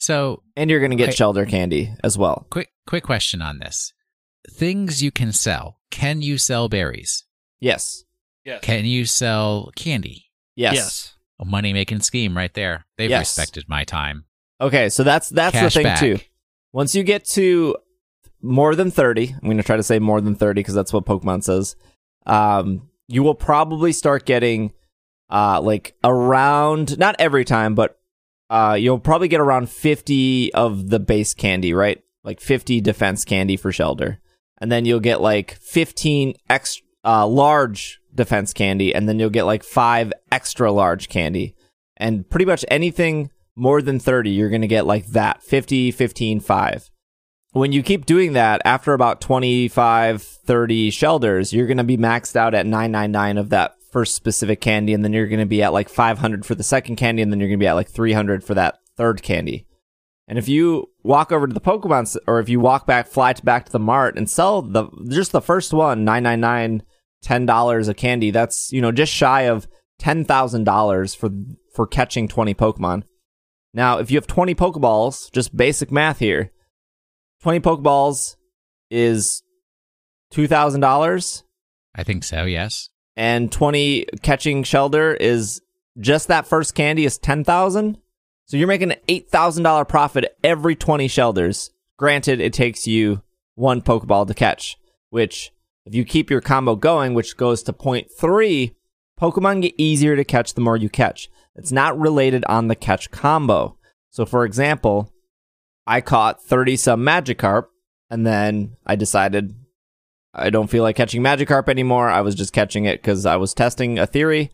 So, And you're going to get Okay. Shelder candy as well. quick quick question on this. Things you can sell. Can you sell berries? Yes. Yes. Can you sell candy? Yes. Yes. A money-making scheme right there. They've Yes. respected my time. Okay, so that's that's Cash the thing back. too. Once you get to more than thirty, I'm going to try to say more than thirty because that's what Pokemon says. Um, you will probably start getting uh like around, not every time, but uh you'll probably get around fifty of the base candy, right? Like fifty defense candy for Shelder. And then you'll get like fifteen extra uh large defense candy, and then you'll get like five extra large candy. And pretty much anything more than thirty, you're going to get like that, fifty, fifteen, five. When you keep doing that, after about twenty-five, thirty Shelders, you're going to be maxed out at nine ninety-nine of that first specific candy, and then you're going to be at like five hundred for the second candy, and then you're going to be at like three hundred for that third candy. And if you walk over to the Pokemon, s- or if you walk back, fly to back to the mart and sell the just the first one, nine ninety-nine, ten dollars a candy, that's, you know, just shy of ten thousand dollars for for catching twenty Pokemon. Now, if you have twenty Pokeballs, just basic math here, twenty Pokeballs is two thousand dollars, I think so, yes. and twenty catching Shelder is just that first candy is ten thousand dollars. So you're making an eight thousand dollars profit every twenty Shelders. Granted, it takes you one Pokeball to catch, which if you keep your combo going, which goes to zero point three, Pokemon get easier to catch the more you catch. It's not related on the catch combo. So for example, I caught thirty some Magikarp, and then I decided I don't feel like catching Magikarp anymore. I was just catching it because I was testing a theory.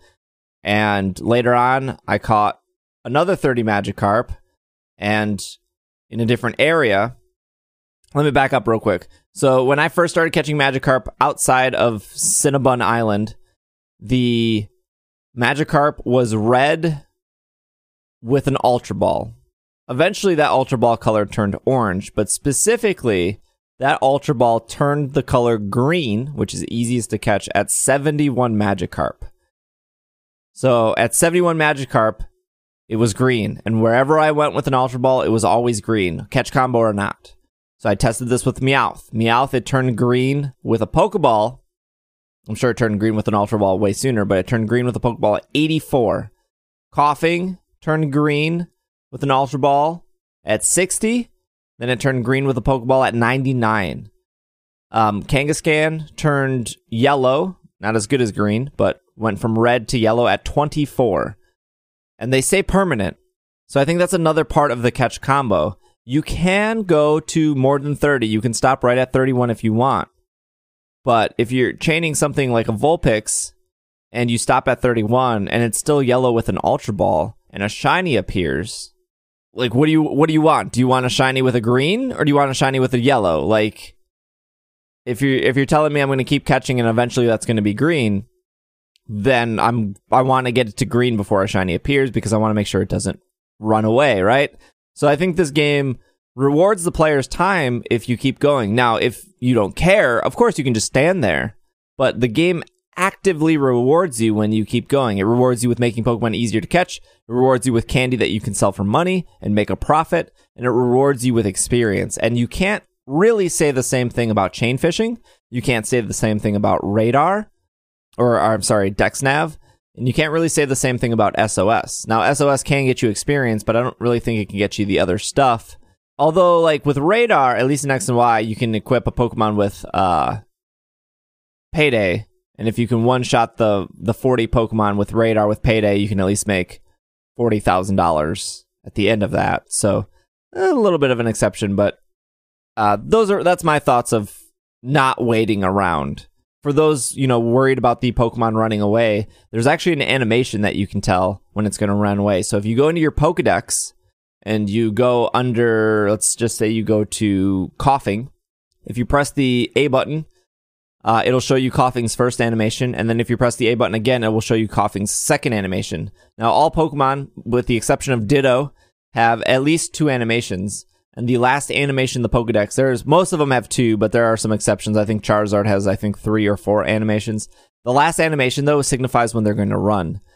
And later on, I caught another thirty Magikarp, and in a different area. Let me back up real quick. So when I first started catching Magikarp outside of Cinnabon Island, the Magikarp was red with an Ultra Ball. Eventually, that Ultra Ball color turned orange, but specifically, that Ultra Ball turned the color green, which is easiest to catch, at seventy-one Magikarp. So at seventy-one Magikarp, it was green, and wherever I went with an Ultra Ball, it was always green, catch combo or not. So I tested this with Meowth. Meowth, it turned green with a Pokeball. I'm sure it turned green with an Ultra Ball way sooner, but it turned green with a Pokeball at eighty-four. Coughing turned green with an Ultra Ball at sixty. Then it turned green with a Pokeball at ninety-nine. Um, Kangaskhan turned yellow, not as good as green, but went from red to yellow at twenty-four. And they say permanent. So I think that's another part of the catch combo. You can go to more than thirty. You can stop right at thirty-one if you want. But if you're chaining something like a Vulpix and you stop at thirty-one and it's still yellow with an Ultra Ball and a shiny appears, like what do you what do you want? Do you want a shiny with a green or do you want a shiny with a yellow? Like if you if you're telling me I'm going to keep catching and eventually that's going to be green, then I'm I want to get it to green before a shiny appears because I want to make sure it doesn't run away, right? So I think this game rewards the player's time if you keep going. Now, if you don't care, of course you can just stand there, but the game actively rewards you when you keep going. It rewards you with making Pokemon easier to catch. It rewards you with candy that you can sell for money and make a profit, and it rewards you with experience. And you can't really say the same thing about chain fishing. You can't say the same thing about Radar, or, or I'm sorry, DexNav. And you can't really say the same thing about S O S. Now, S O S can get you experience, but I don't really think it can get you the other stuff. Although, like, with Radar, at least in X and Y, you can equip a Pokemon with uh, Payday. And if you can one-shot the, the forty Pokemon with Radar with Payday, you can at least make forty thousand dollars at the end of that. So, a little bit of an exception, but uh, those are that's my thoughts of not waiting around. For those, you know, worried about the Pokemon running away, there's actually an animation that you can tell when it's going to run away. So if you go into your Pokedex and you go under, let's just say you go to Coughing, if you press the A button, uh, it'll show you Coughing's first animation. And then if you press the A button again, it will show you Coughing's second animation. Now, all Pokemon, with the exception of Ditto, have at least two animations. And the last animation, the Pokedex, there's most of them have two, but there are some exceptions. I think Charizard has, I think, three or four animations. The last animation, though, signifies when they're going to run.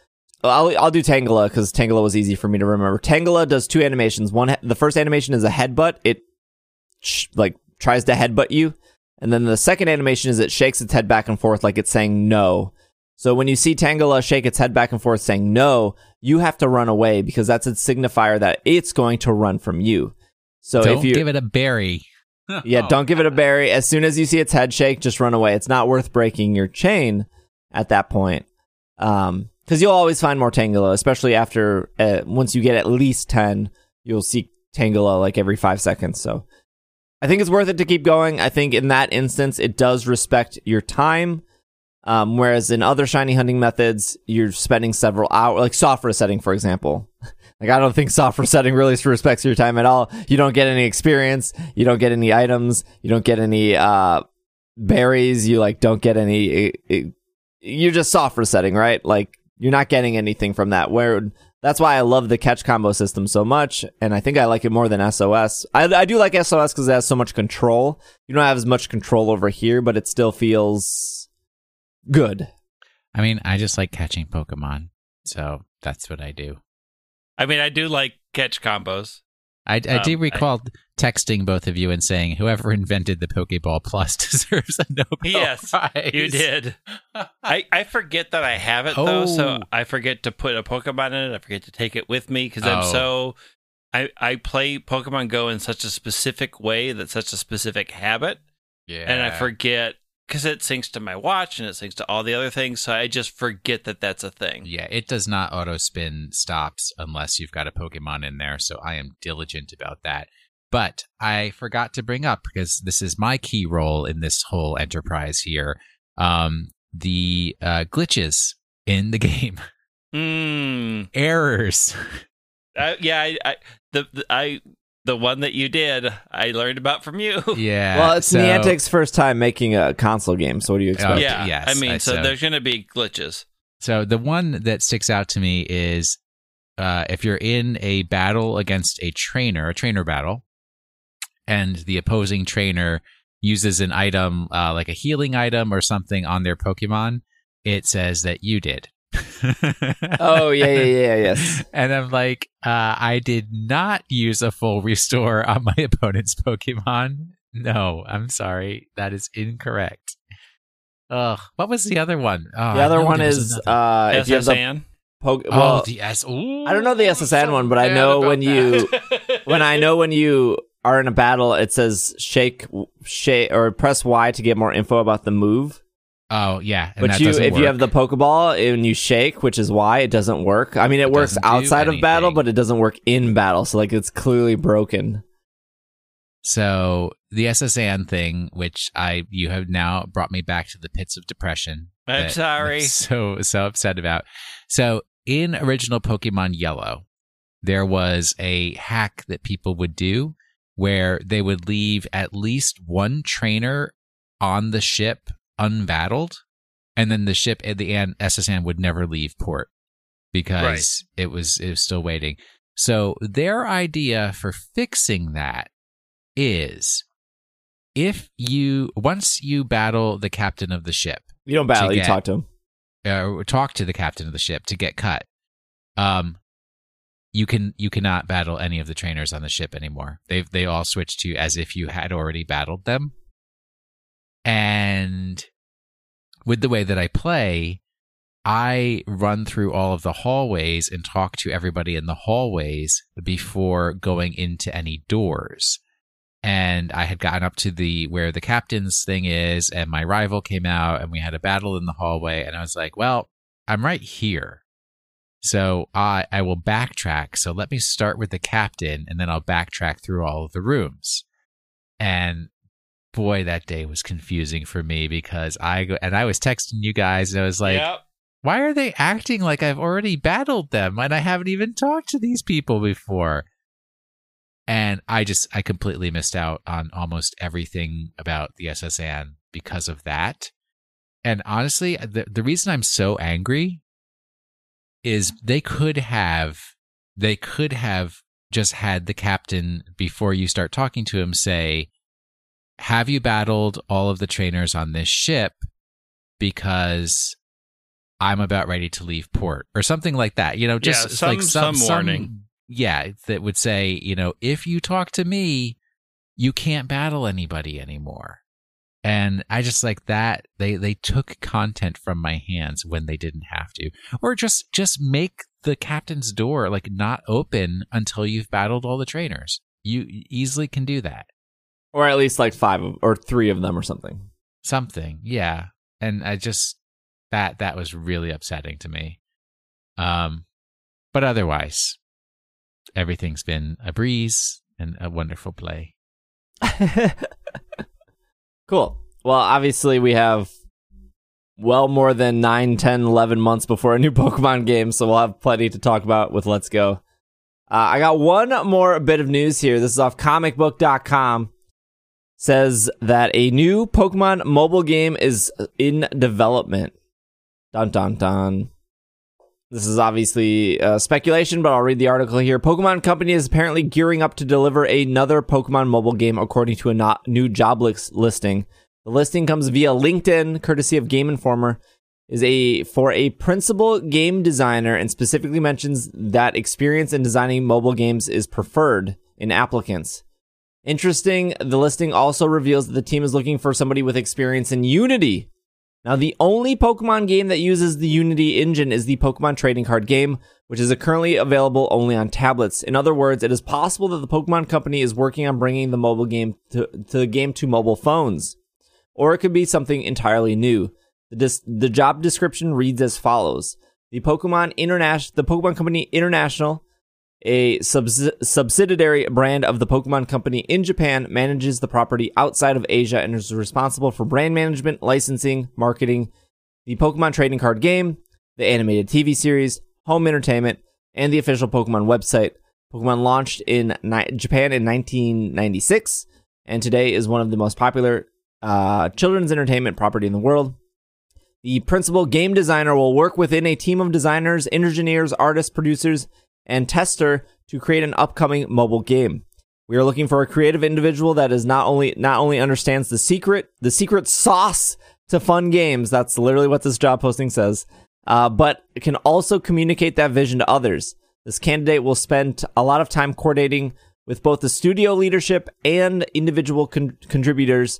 I'll I'll do Tangela because Tangela was easy for me to remember. Tangela does two animations. One, the first animation is a headbutt. It sh- like tries to headbutt you, and then the second animation is it shakes its head back and forth like it's saying no. So when you see Tangela shake its head back and forth saying no, you have to run away because that's a signifier that it's going to run from you. So Don't if you give it a berry. yeah, don't give it a berry. As soon as you see its head shake, just run away. It's not worth breaking your chain at that point. Um, because you'll always find more Tangela, especially after uh, once you get at least ten, you'll see Tangela like every five seconds. So I think it's worth it to keep going. I think in that instance, it does respect your time. Um, whereas in other shiny hunting methods, you're spending several hours, like soft resetting, for example. Like, I don't think soft resetting really respects your time at all. You don't get any experience. You don't get any items. You don't get any uh, berries. You like don't get any. It, it, you're just soft resetting, right? Like, you're not getting anything from that. Where that's why I love the catch combo system so much, and I think I like it more than S O S. I, I do like S O S because it has so much control. You don't have as much control over here, but it still feels good. I mean, I just like catching Pokemon, so that's what I do. I mean, I do like catch combos. I, I Um, do recall texting both of you and saying, whoever invented the Pokeball Plus deserves a Nobel Yes, Prize. you did. I, I forget that I have it, though, so Oh. I forget to put a Pokemon in it. I forget to take it with me because I'm Oh. so... I, I play Pokemon Go in such a specific way, that's such a specific habit, Yeah. and I forget... Because it syncs to my watch and it syncs to all the other things, so I just forget that that's a thing. Yeah, it does not auto spin stops unless you've got a Pokemon in there, so I am diligent about that. But I forgot to bring up, because this is my key role in this whole enterprise here, um, the uh, glitches in the game. Mm. Errors. Uh, yeah, I, I the, the I the one that you did, I learned about from you. Yeah. Well, it's so- Niantic's first time making a console game, so what do you expect? Oh, yeah, yes, I mean, I- so, so- there's going to be glitches. So the one that sticks out to me is uh, if you're in a battle against a trainer, a trainer battle, and the opposing trainer uses an item, uh, like a healing item or something on their Pokemon, it says that you did. Oh, yeah, yeah, yeah, yes. And I'm like, uh, I did not use a full restore on my opponent's Pokemon. No, I'm sorry. That is incorrect. Ugh. What was the other one? Oh, The I other know one there was is another. uh, if you have the S S N? Poke. Oh, Well, the S. Ooh, I don't know the S S N so one, but I bad know about when that. you when I know when you are in a battle, it says shake, shake, or press Y to get more info about the move. Oh yeah, and But that you, doesn't if you work. have the Pokeball and you shake, which is why it doesn't work. I mean, it, It works doesn't do outside of battle, anything. but it doesn't work in battle. So like, it's clearly broken. So the S S N thing, which I you have now brought me back to the pits of depression. I'm that sorry. I'm so so upset about. So in original Pokemon Yellow, there was a hack that people would do where they would leave at least one trainer on the ship unbattled, and then the ship at the end S S N would never leave port because it was it was still waiting. So their idea for fixing that is if you once you battle the captain of the ship, You don't battle, To you get- talk to him. uh, talk to the captain of the ship to get cut, um, you can you cannot battle any of the trainers on the ship anymore. They've they all switched to as if you had already battled them. And with the way that I play, I run through all of the hallways and talk to everybody in the hallways before going into any doors. And I had gotten up to the where the captain's thing is, and my rival came out, and we had a battle in the hallway. And I was like, "Well, I'm right here, so I I will backtrack. So let me start with the captain, and then I'll backtrack through all of the rooms." And boy, that day was confusing for me because I go and I was texting you guys, and I was like, Yep. "Why are they acting like I've already battled them, and I haven't even talked to these people before?" And I just, I completely missed out on almost everything about the S S N because of that. And honestly, the, the reason I'm so angry is they could have, they could have just had the captain, before you start talking to him, say, "Have you battled all of the trainers on this ship? Because I'm about ready to leave port or something like that. You know, just Yeah, some- like some, some warning. yeah, that would say, you know, if you talk to me, you can't battle anybody anymore. And I just like that they they took content from my hands when they didn't have to, or just just make the captain's door like not open until you've battled all the trainers. You easily can do that. Or at least like five of, or three of them or something. Something, yeah. And I just that that was really upsetting to me. Um, but otherwise, everything's been a breeze and a wonderful play. Cool. Well, obviously we have well more than nine, ten, eleven months before a new Pokemon game, so we'll have plenty to talk about with Let's Go. Uh, I got one more bit of news here. This is off comic book dot com. Says that a new Pokemon mobile game is in development. Dun dun dun. This is obviously uh, speculation, but I'll read the article here. Pokemon Company is apparently gearing up to deliver another Pokemon mobile game, according to a not new job list listing. The listing comes via LinkedIn, courtesy of Game Informer, is a for a principal game designer, and specifically mentions that experience in designing mobile games is preferred in applicants. Interesting, the listing also reveals that the team is looking for somebody with experience in Unity. Now, the only Pokemon game that uses the Unity engine is the Pokemon trading card game, which is currently available only on tablets. In other words, it is possible that the Pokemon Company is working on bringing the mobile game to, to the game to mobile phones. Or it could be something entirely new. The, dis- the job description reads as follows. The Pokemon International, the Pokemon Company International, a subs- subsidiary brand of the Pokemon Company in Japan, manages the property outside of Asia and is responsible for brand management, licensing, marketing, the Pokemon trading card game, the animated T V series, home entertainment, and the official Pokemon website. Pokemon launched in ni- Japan in nineteen ninety-six, and today is one of the most popular uh, children's entertainment property in the world. The principal game designer will work within a team of designers, engineers, artists, producers, and tester to create an upcoming mobile game. We are looking for a creative individual that is not only not only understands the secret the secret sauce to fun games. That's literally what this job posting says. Uh, but can also communicate that vision to others. This candidate will spend a lot of time coordinating with both the studio leadership and individual con- contributors,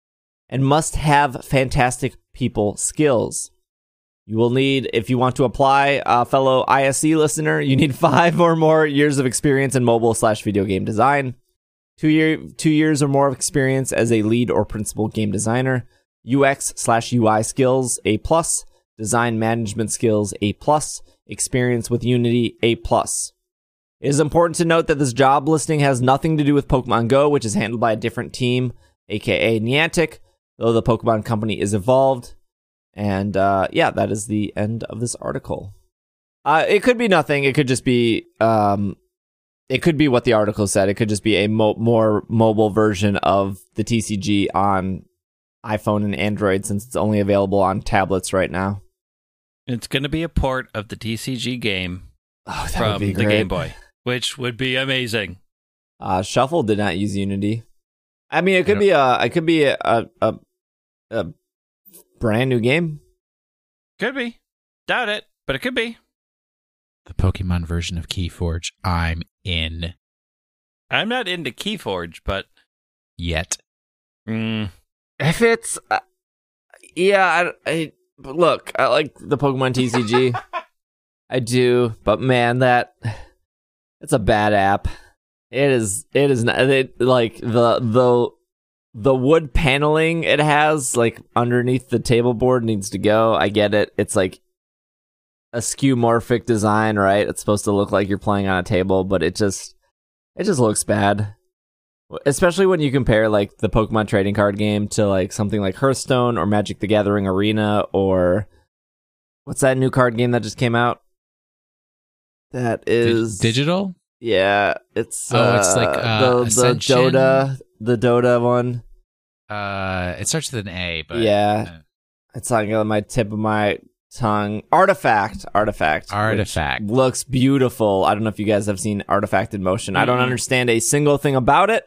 and must have fantastic people skills. You will need, if you want to apply, uh, fellow I S C listener, you need five or more years of experience in mobile slash video game design, two year, two years or more of experience as a lead or principal game designer, U X slash U I skills, A plus, design management skills, A plus, experience with Unity, A plus. It is important to note that this job listing has nothing to do with Pokemon Go, which is handled by a different team, aka Niantic, though the Pokemon Company is involved. And, uh, yeah, that is the end of this article. Uh, it could be nothing. It could just be, um, it could be what the article said. It could just be a mo- more mobile version of the T C G on iPhone and Android, since it's only available on tablets right now. It's going to be a port of the T C G game Oh, that from would be the great. Game Boy, which would be amazing. Uh, Shuffle did not use Unity. I mean, it could be a, it could be a, a, a, a brand new game. Could be. Doubt it, but it could be. The Pokemon version of Keyforge, I'm in. I'm not into Keyforge, but Yet. mm, If it's, uh, yeah, I, I but look, I like the Pokemon T C G. I do, but man, that it's a bad app. It is. It is not. It, like the the the wood paneling it has, like underneath the table board, needs to go. I get it. It's like a skeuomorphic design, right? It's supposed to look like you're playing on a table, but it just it just looks bad. Especially when you compare like the Pokemon trading card game to like something like Hearthstone or Magic the Gathering Arena, or what's that new card game that just came out? That is Di- digital? Yeah, it's Oh, uh, it's like, uh, the, the Ascension? Dota, the Dota one. Uh, it starts with an A, but Yeah. uh, It's like on my tip of my tongue. Artifact, Artifact, which Artifact. looks beautiful. I don't know if you guys have seen Artifact in motion. I don't Mhm. understand a single thing about it.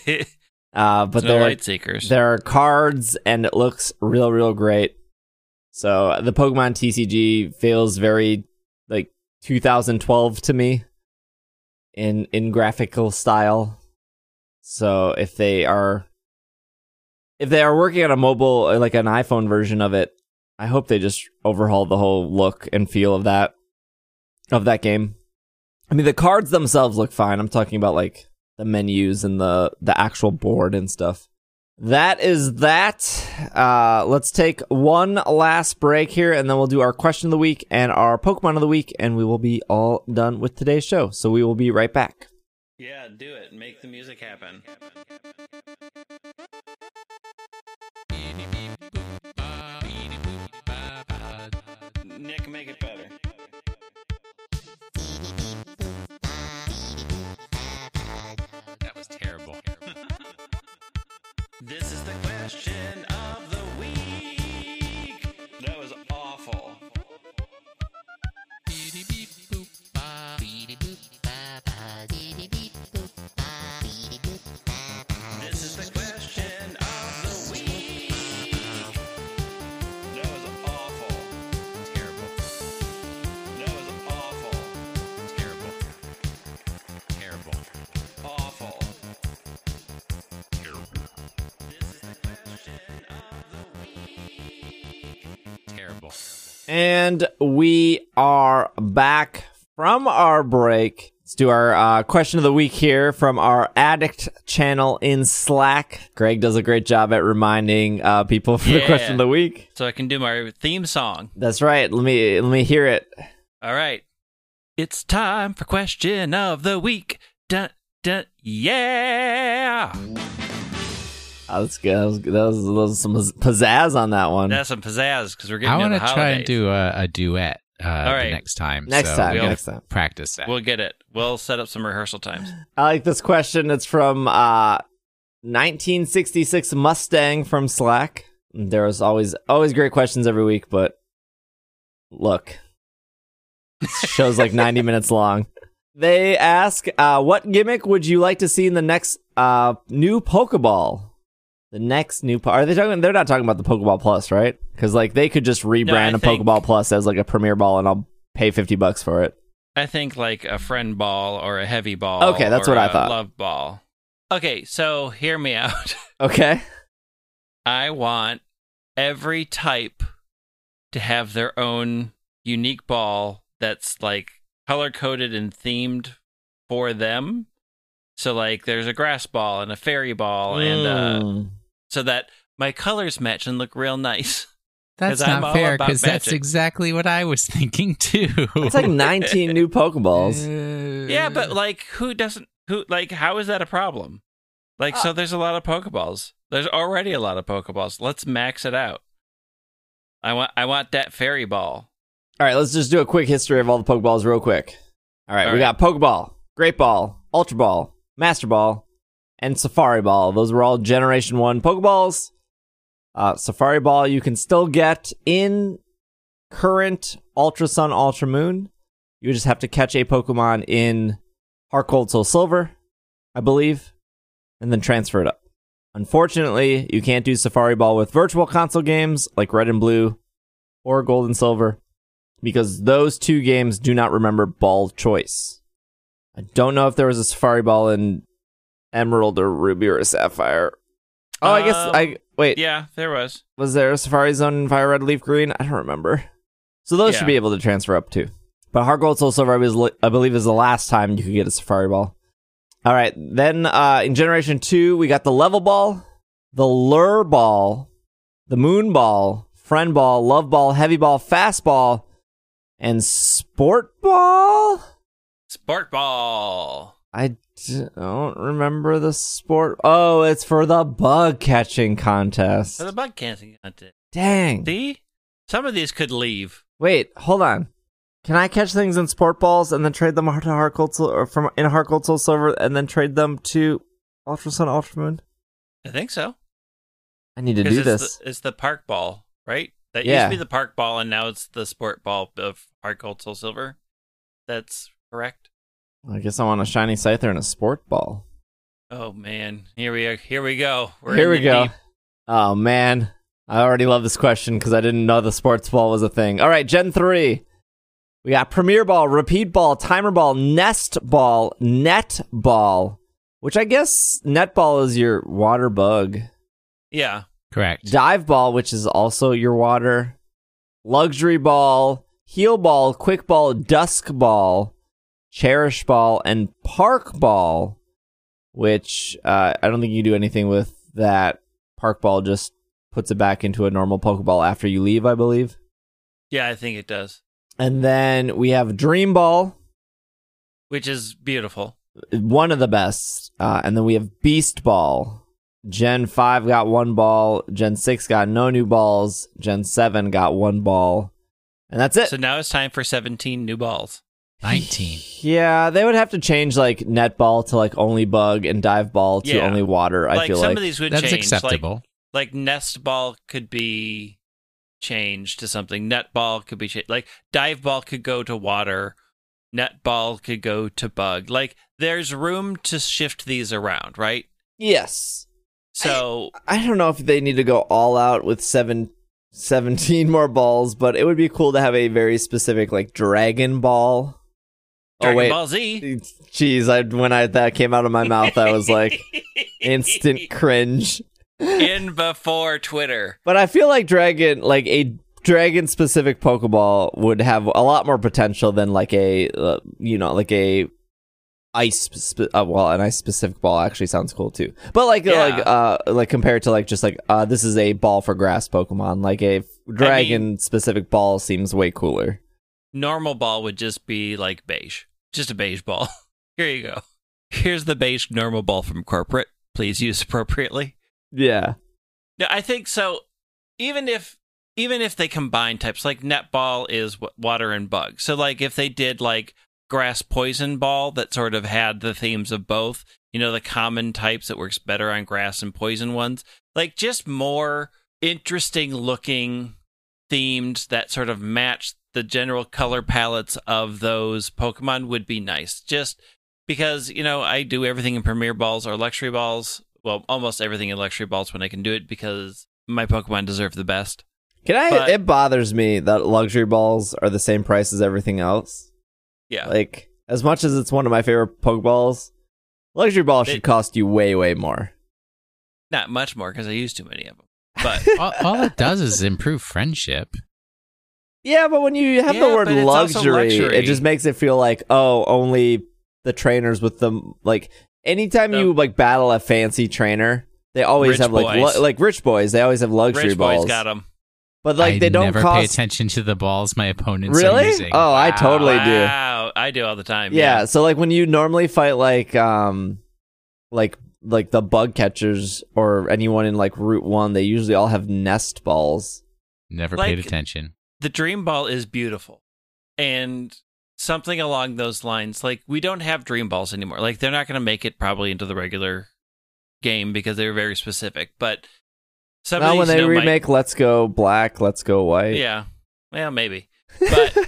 Uh, but no there, light seekers. there are cards, and it looks real, real great. So the Pokemon T C G feels very like two thousand twelve to me in in graphical style. So if they are if they are working on a mobile, like an iPhone version of it, I hope they just overhaul the whole look and feel of that of that game. I mean, the cards themselves look fine. I'm talking about like the menus and the the actual board and stuff. That is that. Uh, let's take one last break here, and then we'll do our question of the week and our Pokemon of the week, and we will be all done with today's show. So we will be right back. Yeah, do it. Make the music happen. Nick, make it better. That was terrible. This is the question of the week. That was awful. This is the question of the week. That was awful. Terrible. That was awful. Terrible. Terrible. Awful. This is the question of the week. Terrible. And we are back from our break. Let's do our uh, question of the week here from our Addict channel in Slack. Greg does a great job at reminding uh, people for the Yeah. question of the week. So I can do my theme song. That's right. Let me let me hear it. All right. It's time for question of the week. Dun, dun, yeah. Oh, that's good. That was, that was a little some pizzazz on that one. That's some pizzazz because we're getting I want want to to try and do a, a duet uh, right. the next time. Next so time. we'll Next time. practice that. We'll get it. We'll set up some rehearsal times. I like this question. It's from uh, nineteen sixty-six Mustang from Slack. There was always always great questions every week, but look, this show's like ninety minutes long. They ask, uh, what gimmick would you like to see in the next uh, new Pokeball? The next new po- are they talking? They're not talking about the Pokeball Plus, right? Because like they could just rebrand No, I a think- Pokeball Plus as like a Premier Ball, and I'll pay fifty bucks for it. I think like a friend ball or a heavy ball. Okay, that's or what I a thought. Love ball. Okay, so hear me out. Okay. I want every type to have their own unique ball that's like color coded and themed for them. So like there's a grass ball and a fairy ball and uh Mm. so that my colors match and look real nice. That's 'Cause I'm not all fair about because that's magic. exactly what I was thinking too. It's like nineteen new Pokeballs. Uh, Yeah, but like who doesn't who like how is that a problem? Like so there's a lot of Pokeballs. There's already a lot of Pokeballs. Let's max it out. I want I want that fairy ball. All right, let's just do a quick history of all the Pokeballs real quick. All right, All we right. got Pokeball, Great Ball, Ultra Ball, Master Ball, and Safari Ball. Those were all Generation one Pokeballs. Uh, Safari Ball you can still get in current Ultra Sun, Ultra Moon. You just have to catch a Pokemon in Heart Gold, Soul Silver, I believe, and then transfer it up. Unfortunately, you can't do Safari Ball with Virtual Console games like Red and Blue or Gold and Silver, because those two games do not remember ball choice. I don't know if there was a Safari Ball in Emerald or Ruby or Sapphire. Oh, I guess Um, I wait. Yeah, there was. Was there a Safari Zone in Fire Red, Leaf Green? I don't remember. So those Yeah. should be able to transfer up too. But Heart Gold, Soul Silver, I believe, I believe is the last time you could get a Safari Ball. All right, then uh, in Generation two, we got the Level Ball, the Lure Ball, the Moon Ball, Friend Ball, Love Ball, Heavy Ball, Fast Ball, and Sport Ball? Sport ball. I don't remember the sport. Oh, it's for the bug catching contest. For the bug canceling content. Dang. See? Some of these could leave. Wait, hold on. Can I catch things in sport balls and then trade them to Heart Gold Sil- or from in Heart Gold Soul Silver and then trade them to Ultra Sun, Ultra Moon? I think so. I need to 'Cause do it's this. The, it's the park ball, right? That Yeah. used to be the park ball, and now it's the sport ball of Heart Gold Soul Silver. That's correct. I guess I want a shiny Scyther and a sport ball. Oh man, here we are. Here we go. We're Here in we the go. deep. Oh man, I already love this question because I didn't know the sports ball was a thing. All right, Gen three. We got Premier Ball, Repeat Ball, Timer Ball, Nest Ball, Net Ball, which I guess Net Ball is your water bug. Yeah. Correct. Dive Ball, which is also your water. Luxury Ball, Heal Ball, Quick Ball, Dusk Ball, Cherish Ball, and Park Ball, which uh, I don't think you do anything with that. Park Ball just puts it back into a normal Pokeball after you leave, I believe. Yeah, I think it does. And then we have Dream Ball, Which is beautiful. one of the best. Uh, and then we have Beast Ball. Gen five got one ball. Gen six got no new balls. Gen seven got one ball. And that's it. So now it's time for seventeen new balls. nineteen. Yeah, they would have to change like Net Ball to like only Bug and Dive Ball to Yeah. only Water, I like feel some like. of these would That's change. acceptable. Like, like Nest Ball could be changed to something. Net Ball could be changed. Like Dive Ball could go to Water. Net Ball could go to Bug. Like there's room to shift these around, right? Yes. So I don't know if they need to go all out with seven, seventeen more balls, but it would be cool to have a very specific like Dragon Ball. Dragon oh wait, Ball Z. Jeez, I when I that came out of my mouth, I was like instant cringe. In before Twitter. But I feel like Dragon, like a Dragon specific Pokeball, would have a lot more potential than like a, uh, you know, like a ice. Spe- uh, well, an ice specific ball actually sounds cool too. But like, Yeah. like, uh, like compared to like just like, uh, this is a ball for grass Pokemon. Like a Dragon specific ball seems way cooler. Normal ball would just be like beige. Just a beige ball. Here you go. Here's the beige normal ball from corporate. Please use appropriately. Yeah. Yeah, I think so. Even if even if they combine types, like Netball is w- water and bug. So like if they did like grass poison ball that sort of had the themes of both, you know, the common types that works better on grass and poison ones, like just more interesting looking themed that sort of match the general color palettes of those Pokemon would be nice. Just because, you know, I do everything in Premier Balls or Luxury Balls. Well, almost everything in Luxury Balls when I can do it because my Pokemon deserve the best. Can I? But- it bothers me that luxury balls are the same price as everything else. Yeah. Like, as much as it's one of my favorite Pokeballs, luxury ball They- should cost you way, way more. Not much more because I use too many of them. But all, all it does is improve friendship. Yeah, but when you have Yeah, the word but it's also luxury, luxury. it just makes it feel like, oh, only the trainers with them. Like, anytime The- you like battle a fancy trainer, they always Rich have like boys. lu- like rich boys. They always have luxury Rich balls. Boys got them. But like I they don't never cost. pay attention to the balls my opponents are Really? using. Oh, I Wow. totally do. Wow, I do all the time. Yeah, Yeah. so like when you normally fight like um like like the bug catchers or anyone in like Route One, they usually all have nest balls. Never Like- paid attention. The Dream Ball is beautiful. And something along those lines, like we don't have Dream Balls anymore. Like they're not going to make it probably into the regular game because they're very specific. But some Now of when these, they you know, might- remake Let's Go Black, Let's Go White. Yeah. Well, maybe. But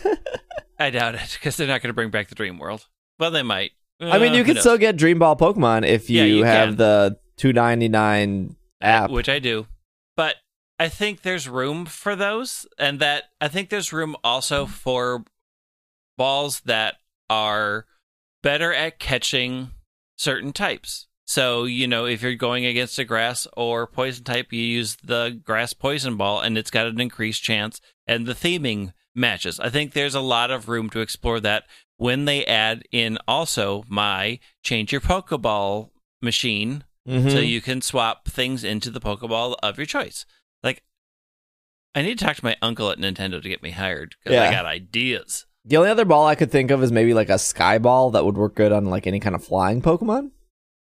I doubt it because they're not going to bring back the Dream World. Well, they might. I mean, Uh, you who can knows? still get Dream Ball Pokemon if you, Yeah, you have can. the two ninety-nine app. Which I do. But I think there's room for those, and that I think there's room also for balls that are better at catching certain types. So, you know, if you're going against a grass or poison type, you use the grass poison ball and it's got an increased chance, and the theming matches. I think there's a lot of room to explore that when they add in also my change your Pokeball machine Mhm. so you can swap things into the Pokeball of your choice. Like, I need to talk to my uncle at Nintendo to get me hired because Yeah. I got ideas. The only other ball I could think of is maybe like a Sky Ball that would work good on like any kind of flying Pokemon.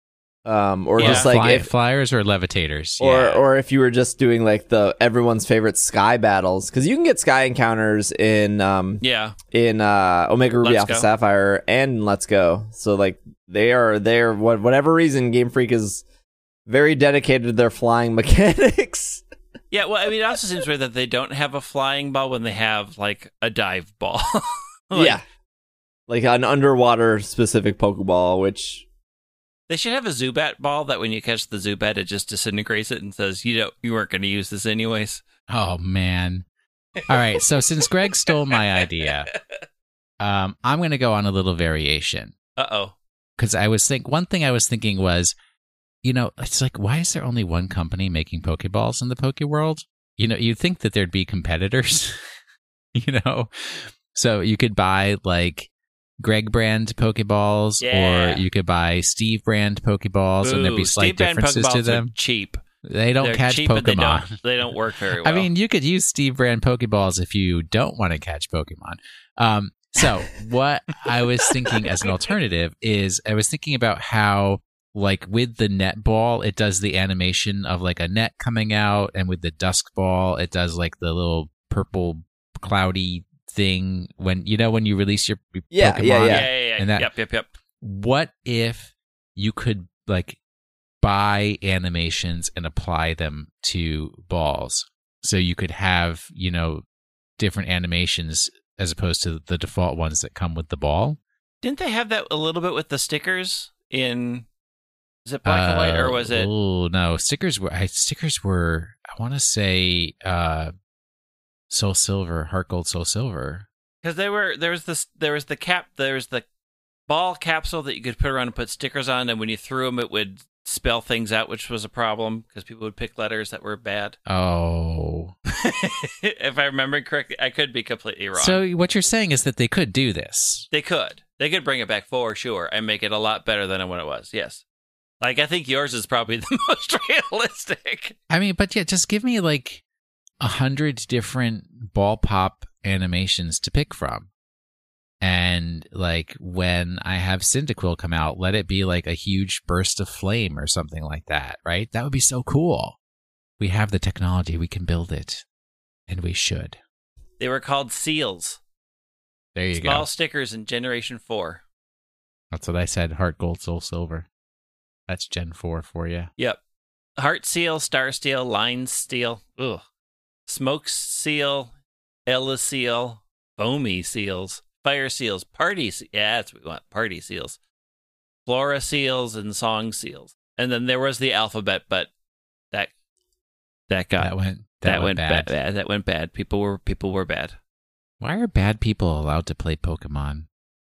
Um, or Yeah. just like Fly- if flyers or levitators. or yeah. or if you were just doing like the everyone's favorite Sky battles, because you can get Sky encounters in um Yeah. in uh Omega Ruby Let's Alpha Go. Sapphire and Let's Go. So like they are they're what whatever reason Game Freak is very dedicated to their flying mechanics. Yeah, well, I mean, it also seems weird that they don't have a flying ball when they have, like, a dive ball. Like, yeah. Like an underwater specific Pokeball, which They should have a Zubat ball that when you catch the Zubat, it just disintegrates it and says, you don't, you weren't going to use this anyways. Oh, man. All right. So since Greg stole my idea, um, I'm going to go on a little variation. Uh-oh. Because I was think one thing I was thinking was, you know, it's like, why is there only one company making Pokeballs in the Poke world? You know, you'd think that there'd be competitors, you know? So you could buy like Greg brand Pokeballs, Yeah. or you could buy Steve brand Pokeballs, and there'd be Ooh, slight Steve brand differences to Pokeballs them. are cheap. They don't They're catch cheap and Pokemon. They don't, they don't work very well. I mean, you could use Steve brand Pokeballs if you don't want to catch Pokemon. Um, so what I was thinking as an alternative is I was thinking about how, like with the net ball, it does the animation of like a net coming out, and with the dusk ball, it does like the little purple cloudy thing when, you know, when you release your Yeah, Pokemon. yeah, yeah, yeah. yeah, yeah. And that- yep, yep, yep. What if you could like buy animations and apply them to balls? So you could have, you know, different animations as opposed to the default ones that come with the ball. Didn't they have that a little bit with the stickers in, is it Black and White, or was it? Oh, no. Stickers were, I, stickers were, I want to say, uh, Soul Silver, Heart Gold Soul Silver. Because they were, there was this, there was the cap, there was the ball capsule that you could put around and put stickers on, and when you threw them, it would spell things out, which was a problem because people would pick letters that were bad. Oh. If I remember correctly, I could be completely wrong. So what you're saying is that they could do this. They could. They could bring it back for sure and make it a lot better than what it was. Yes. Like, I think yours is probably the most realistic. I mean, but yeah, just give me like a hundred different ball pop animations to pick from. And like when I have Cyndaquil come out, let it be like a huge burst of flame or something like that, right? That would be so cool. We have the technology, we can build it, and we should. They were called seals. There you Small go. stickers in Generation four. That's what I said. Heart Gold, Soul Silver. That's Gen four for you. Yep. Heart seal, star steel, line steel. Ugh. Smoke seal, Ella seal, foamy seals, fire seals, party se- yeah, that's what we want. Party seals. Flora seals and song seals. And then there was the alphabet, but that that got That went that, that, went went bad. bad. That went bad. People were people were bad. Why are bad people allowed to play Pokemon?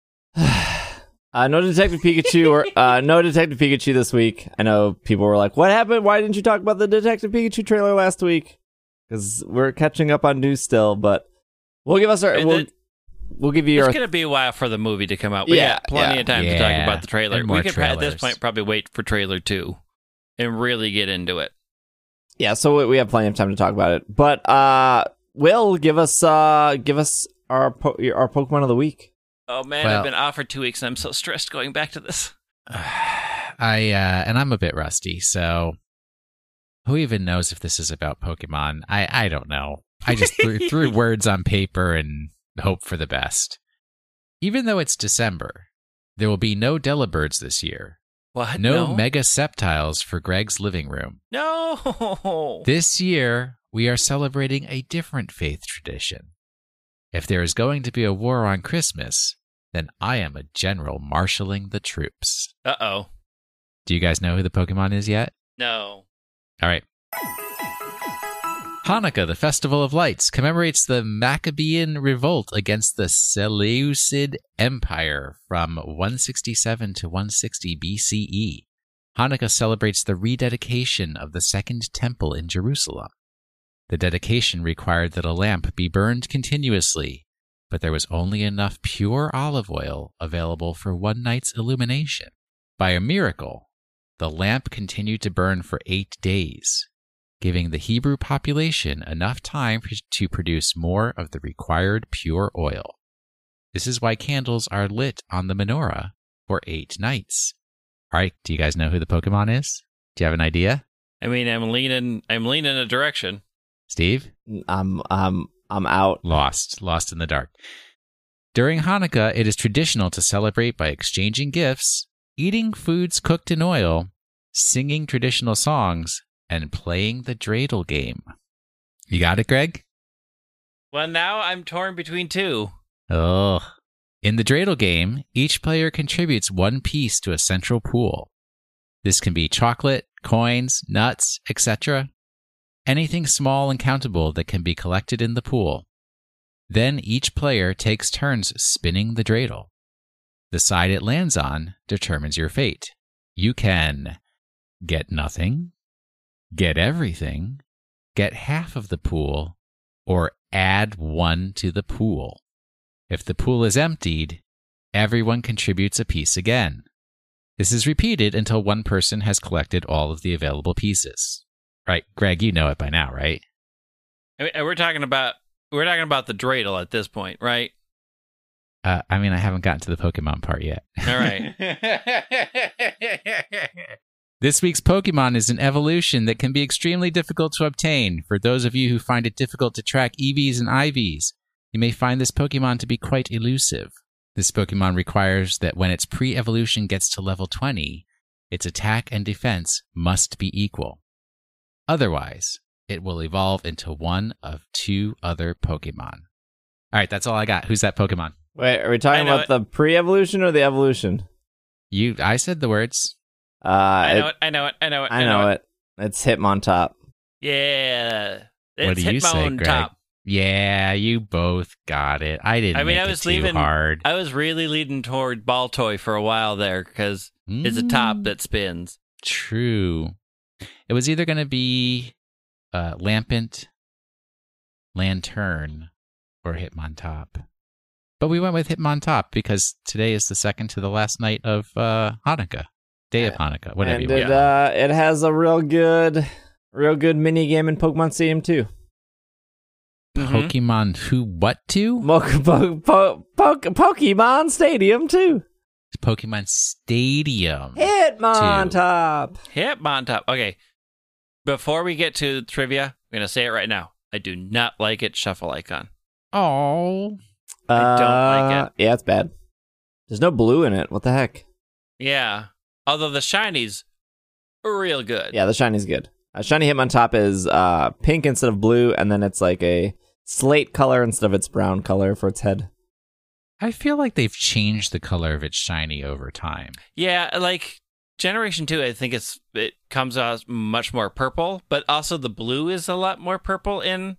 Uh, no Detective Pikachu or uh, no Detective Pikachu this week. I know people were like, "What happened? Why didn't you talk about the Detective Pikachu trailer last week?" Because we're catching up on news still. But we'll give us our And we'll, then- we'll give you It's our going to be a while for the movie to come out. We Yeah, got plenty yeah. of time to Yeah, talk about the trailer. and more We could at this trailers. point probably wait for trailer two and really get into it. yeah. So we- we have plenty of time to talk about it. But uh, Will give us uh give us our po- our Pokemon of the week. Oh man, Well- I've been off for two weeks and I'm so stressed going back to this. I uh and I'm a bit rusty, so who even knows if this is about Pokemon? I I don't know. I just threw, threw words on paper and hope for the best. Even though it's December, there will be no Delibirds this year. What? No, No. Mega Septiles for Greg's living room. No. This year, we are celebrating a different faith tradition. If there is going to be a war on Christmas, then I am a general marshaling the troops. Uh oh. Do you guys know who the Pokemon is yet? No. All right. Hanukkah, the Festival of Lights, commemorates the Maccabean revolt against the Seleucid Empire from one sixty-seven to one sixty B C E. Hanukkah celebrates the rededication of the Second Temple in Jerusalem. The dedication required that a lamp be burned continuously, but there was only enough pure olive oil available for one night's illumination. By a miracle, the lamp continued to burn for eight days, giving the Hebrew population enough time to produce more of the required pure oil. This is why candles are lit on the menorah for eight nights. All right, do you guys know who the Pokemon is? Do you have an idea? I mean, I'm leaning. I'm leaning a direction. Steve? I'm I'm I'm out. Lost. Lost in the dark. During Hanukkah, it is traditional to celebrate by exchanging gifts, eating foods cooked in oil, singing traditional songs, and playing the dreidel game. You got it, Greg? Well, now I'm torn between two. Oh. In the dreidel game, each player contributes one piece to a central pool. This can be chocolate, coins, nuts, et cetera. Anything small and countable that can be collected in the pool. Then each player takes turns spinning the dreidel. The side it lands on determines your fate. You can get nothing, get everything, get half of the pool, or add one to the pool. If the pool is emptied, everyone contributes a piece again. This is repeated until one person has collected all of the available pieces. Right, Greg, you know it by now, right? I mean, we're talking about we're talking about the dreidel at this point, right? Uh, I mean, I haven't gotten to the Pokemon part yet. All right. This week's Pokemon is an evolution that can be extremely difficult to obtain. For those of you who find it difficult to track E Vs and I Vs, you may find this Pokemon to be quite elusive. This Pokemon requires that when its pre-evolution gets to level twenty, its attack and defense must be equal. Otherwise, it will evolve into one of two other Pokemon. All right, that's all I got. Who's that Pokemon? Wait, are we talking I know about the pre-evolution or the evolution? You. I said the words. Uh, I know it, it. I know it. I know it. I know it. It's Hitmontop. Yeah. It's What do you say, Hitmontop. Greg? Yeah, you both got it. I didn't I mean, make I it was too leaving. hard. I was really leading toward Baltoy for a while there because it's a top Mm, that spins. True. It was either going to be uh, Lampent, Lantern, or Hitmontop. But we went with Hitmontop because today is the second to the last night of uh, Hanukkah. Day of Hanukkah, whatever and you it, want. uh, it has a real good, real good mini game in Pokemon Stadium too. Mhm. Pokemon who what to? Mo- po- po- po- Pokemon Stadium too. Pokemon Stadium. Hitmontop. Hitmontop. Okay. Before we get to trivia, I'm going to say it right now. I do not like its shuffle icon. Oh. I don't like Uh, Yeah, it's bad. There's no blue in it. What the heck? Yeah. Although the shinies are real good. Yeah, the shiny's good. Uh, shiny Hitmontop is uh, pink instead of blue, and then it's like a slate color instead of its brown color for its head. I feel like they've changed the color of its shiny over time. Yeah, like Generation two, I think it's it comes out much more purple, but also the blue is a lot more purple in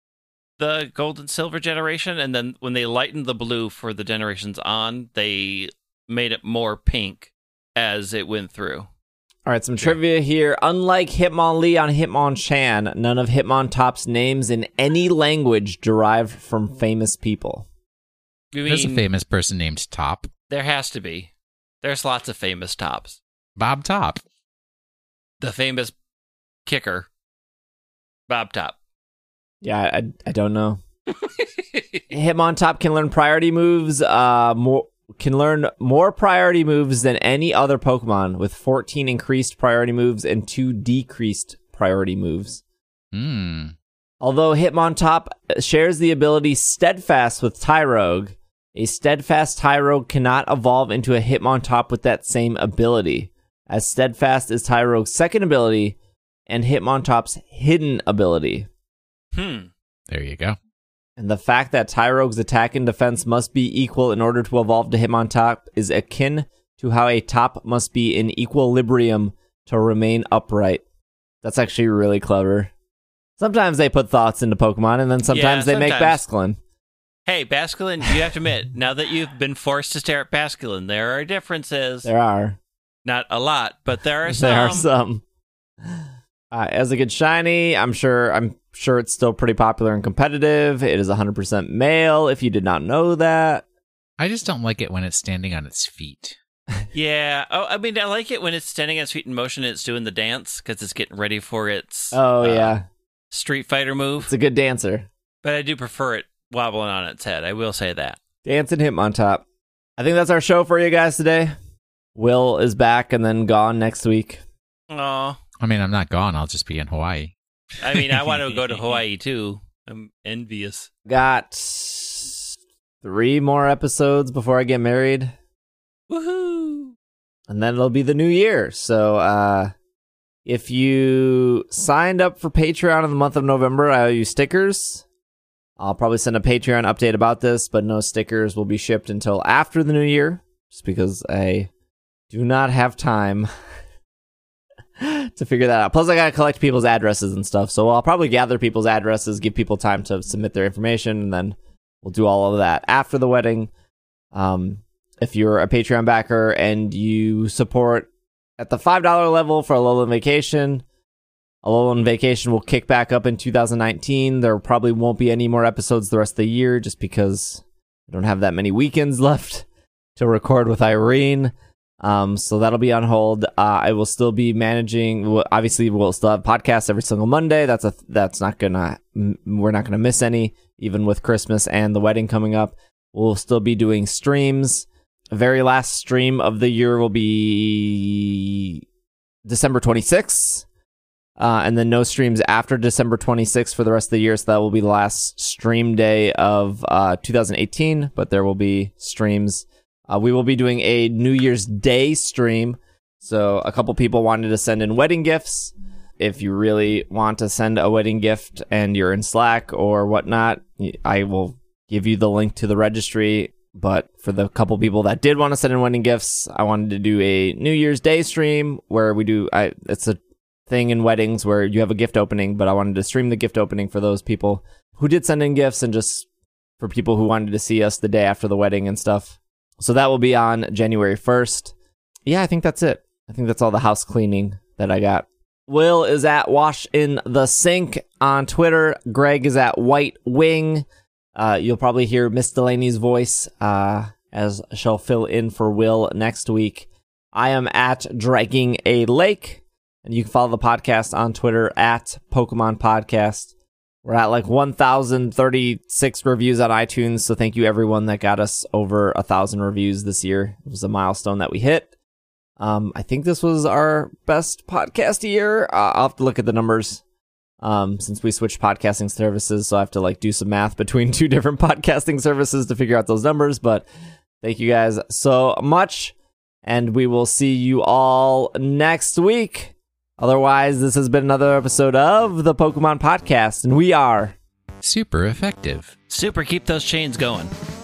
the gold and silver generation, and then when they lightened the blue for the generations on, they made it more pink as it went through. All right, some trivia here. Unlike Hitmonlee and Hitmonchan, none of Hitmontop's names in any language derived from famous people. You There's a mean, famous person named Top. there has to be. There's lots of famous tops. Bob Top. The famous kicker, Bob Top. Yeah, I, I don't know. Hitmontop can learn priority moves, uh, more can learn more priority moves than any other Pokemon, with fourteen increased priority moves and two decreased priority moves. Hmm. Although Hitmontop shares the ability Steadfast with Tyrogue, a Steadfast Tyrogue cannot evolve into a Hitmontop with that same ability, as Steadfast is Tyrogue's second ability and Hitmontop's hidden ability. Hmm. There you go. And the fact that Tyrogue's attack and defense must be equal in order to evolve to Hitmontop is akin to how a top must be in equilibrium to remain upright. That's actually really clever. Sometimes they put thoughts into Pokemon, and then sometimes Yeah, they make sometimes. Basculin. Hey, Basculin, you have to admit, now that you've been forced to stare at Basculin, there are differences. There are. Not a lot, but there are some. There are some. Uh, as a good shiny, I'm sure I'm sure it's still pretty popular and competitive. It is one hundred percent male, if you did not know that. I just don't like it when it's standing on its feet. Yeah. Oh, I mean, I like it when it's standing on its feet in motion and it's doing the dance because it's getting ready for its Oh, uh, yeah. Street Fighter move. It's a good dancer. But I do prefer it wobbling on its head. I will say that. Dancing Hitmontop. I think that's our show for you guys today. Will is back and then gone next week. Oh, I mean, I'm not gone. I'll just be in Hawaii. I mean, I want to go to Hawaii too. I'm envious. Got three more episodes before I get married, Woohoo! and then it'll be the new year. So, uh, if you signed up for Patreon in the month of November, I owe you stickers. I'll probably send a Patreon update about this, but no stickers will be shipped until after the new year, just because I do not have time to figure that out. Plus, I gotta collect people's addresses and stuff. So I'll probably gather people's addresses, give people time to submit their information, and then we'll do all of that after the wedding. Um, if you're a Patreon backer and you support at the five dollars level for Alolan Vacation, Alolan Vacation will kick back up in two thousand nineteen. There probably won't be any more episodes the rest of the year just because I don't have that many weekends left to record with Irene. Um, so that'll be on hold. Uh, I will still be managing. Obviously, we'll still have podcasts every single Monday. That's a that's not gonna. We're not gonna miss any, even with Christmas and the wedding coming up. We'll still be doing streams. The very last stream of the year will be December twenty-sixth. Uh, and then no streams after December twenty-sixth for the rest of the year. So that will be the last stream day of uh, two thousand eighteen. But there will be streams. Uh, we will be doing a New Year's Day stream. So a couple people wanted to send in wedding gifts. If you really want to send a wedding gift and you're in Slack or whatnot, I will give you the link to the registry. But for the couple people that did want to send in wedding gifts, I wanted to do a New Year's Day stream where we do, I, it's a thing in weddings where you have a gift opening, but I wanted to stream the gift opening for those people who did send in gifts and just for people who wanted to see us the day after the wedding and stuff. So that will be on January first. Yeah, I think that's it. I think that's all the house cleaning that I got. Will is at Wash in the Sink on Twitter. Greg is at White Wing. Uh, you'll probably hear Miss Delaney's voice uh, as she'll fill in for Will next week. I am at Dragging a Lake. And you can follow the podcast on Twitter at Pokemon Podcast. We're at like one thousand thirty-six reviews on iTunes, so thank you everyone that got us over one thousand reviews this year. It was a milestone that we hit. Um, I think this was our best podcast year. Uh, I'll have to look at the numbers um, since we switched podcasting services, so I have to like do some math between two different podcasting services to figure out those numbers. But thank you guys so much, and we will see you all next week. Otherwise, this has been another episode of the Pokemon Podcast, and we are super effective. Super, keep those chains going.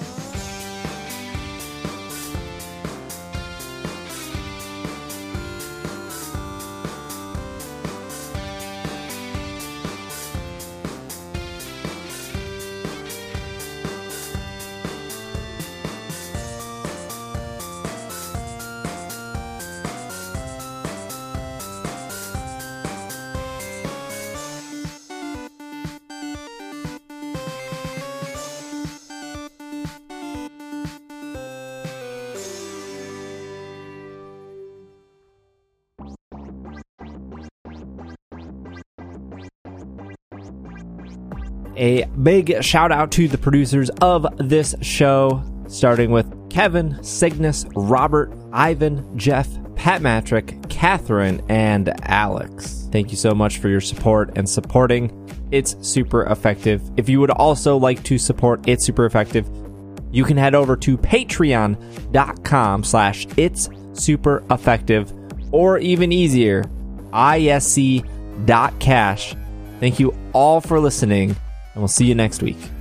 A big shout out to the producers of this show, starting with Kevin, Cygnus, Robert, Ivan, Jeff, Pat Matrick, Catherine, and Alex. Thank you so much for your support and supporting It's Super Effective. If you would also like to support It's Super Effective, you can head over to patreon.com slash It's Super Effective, or even easier, isc.cash. Thank you all for listening, and we'll see you next week.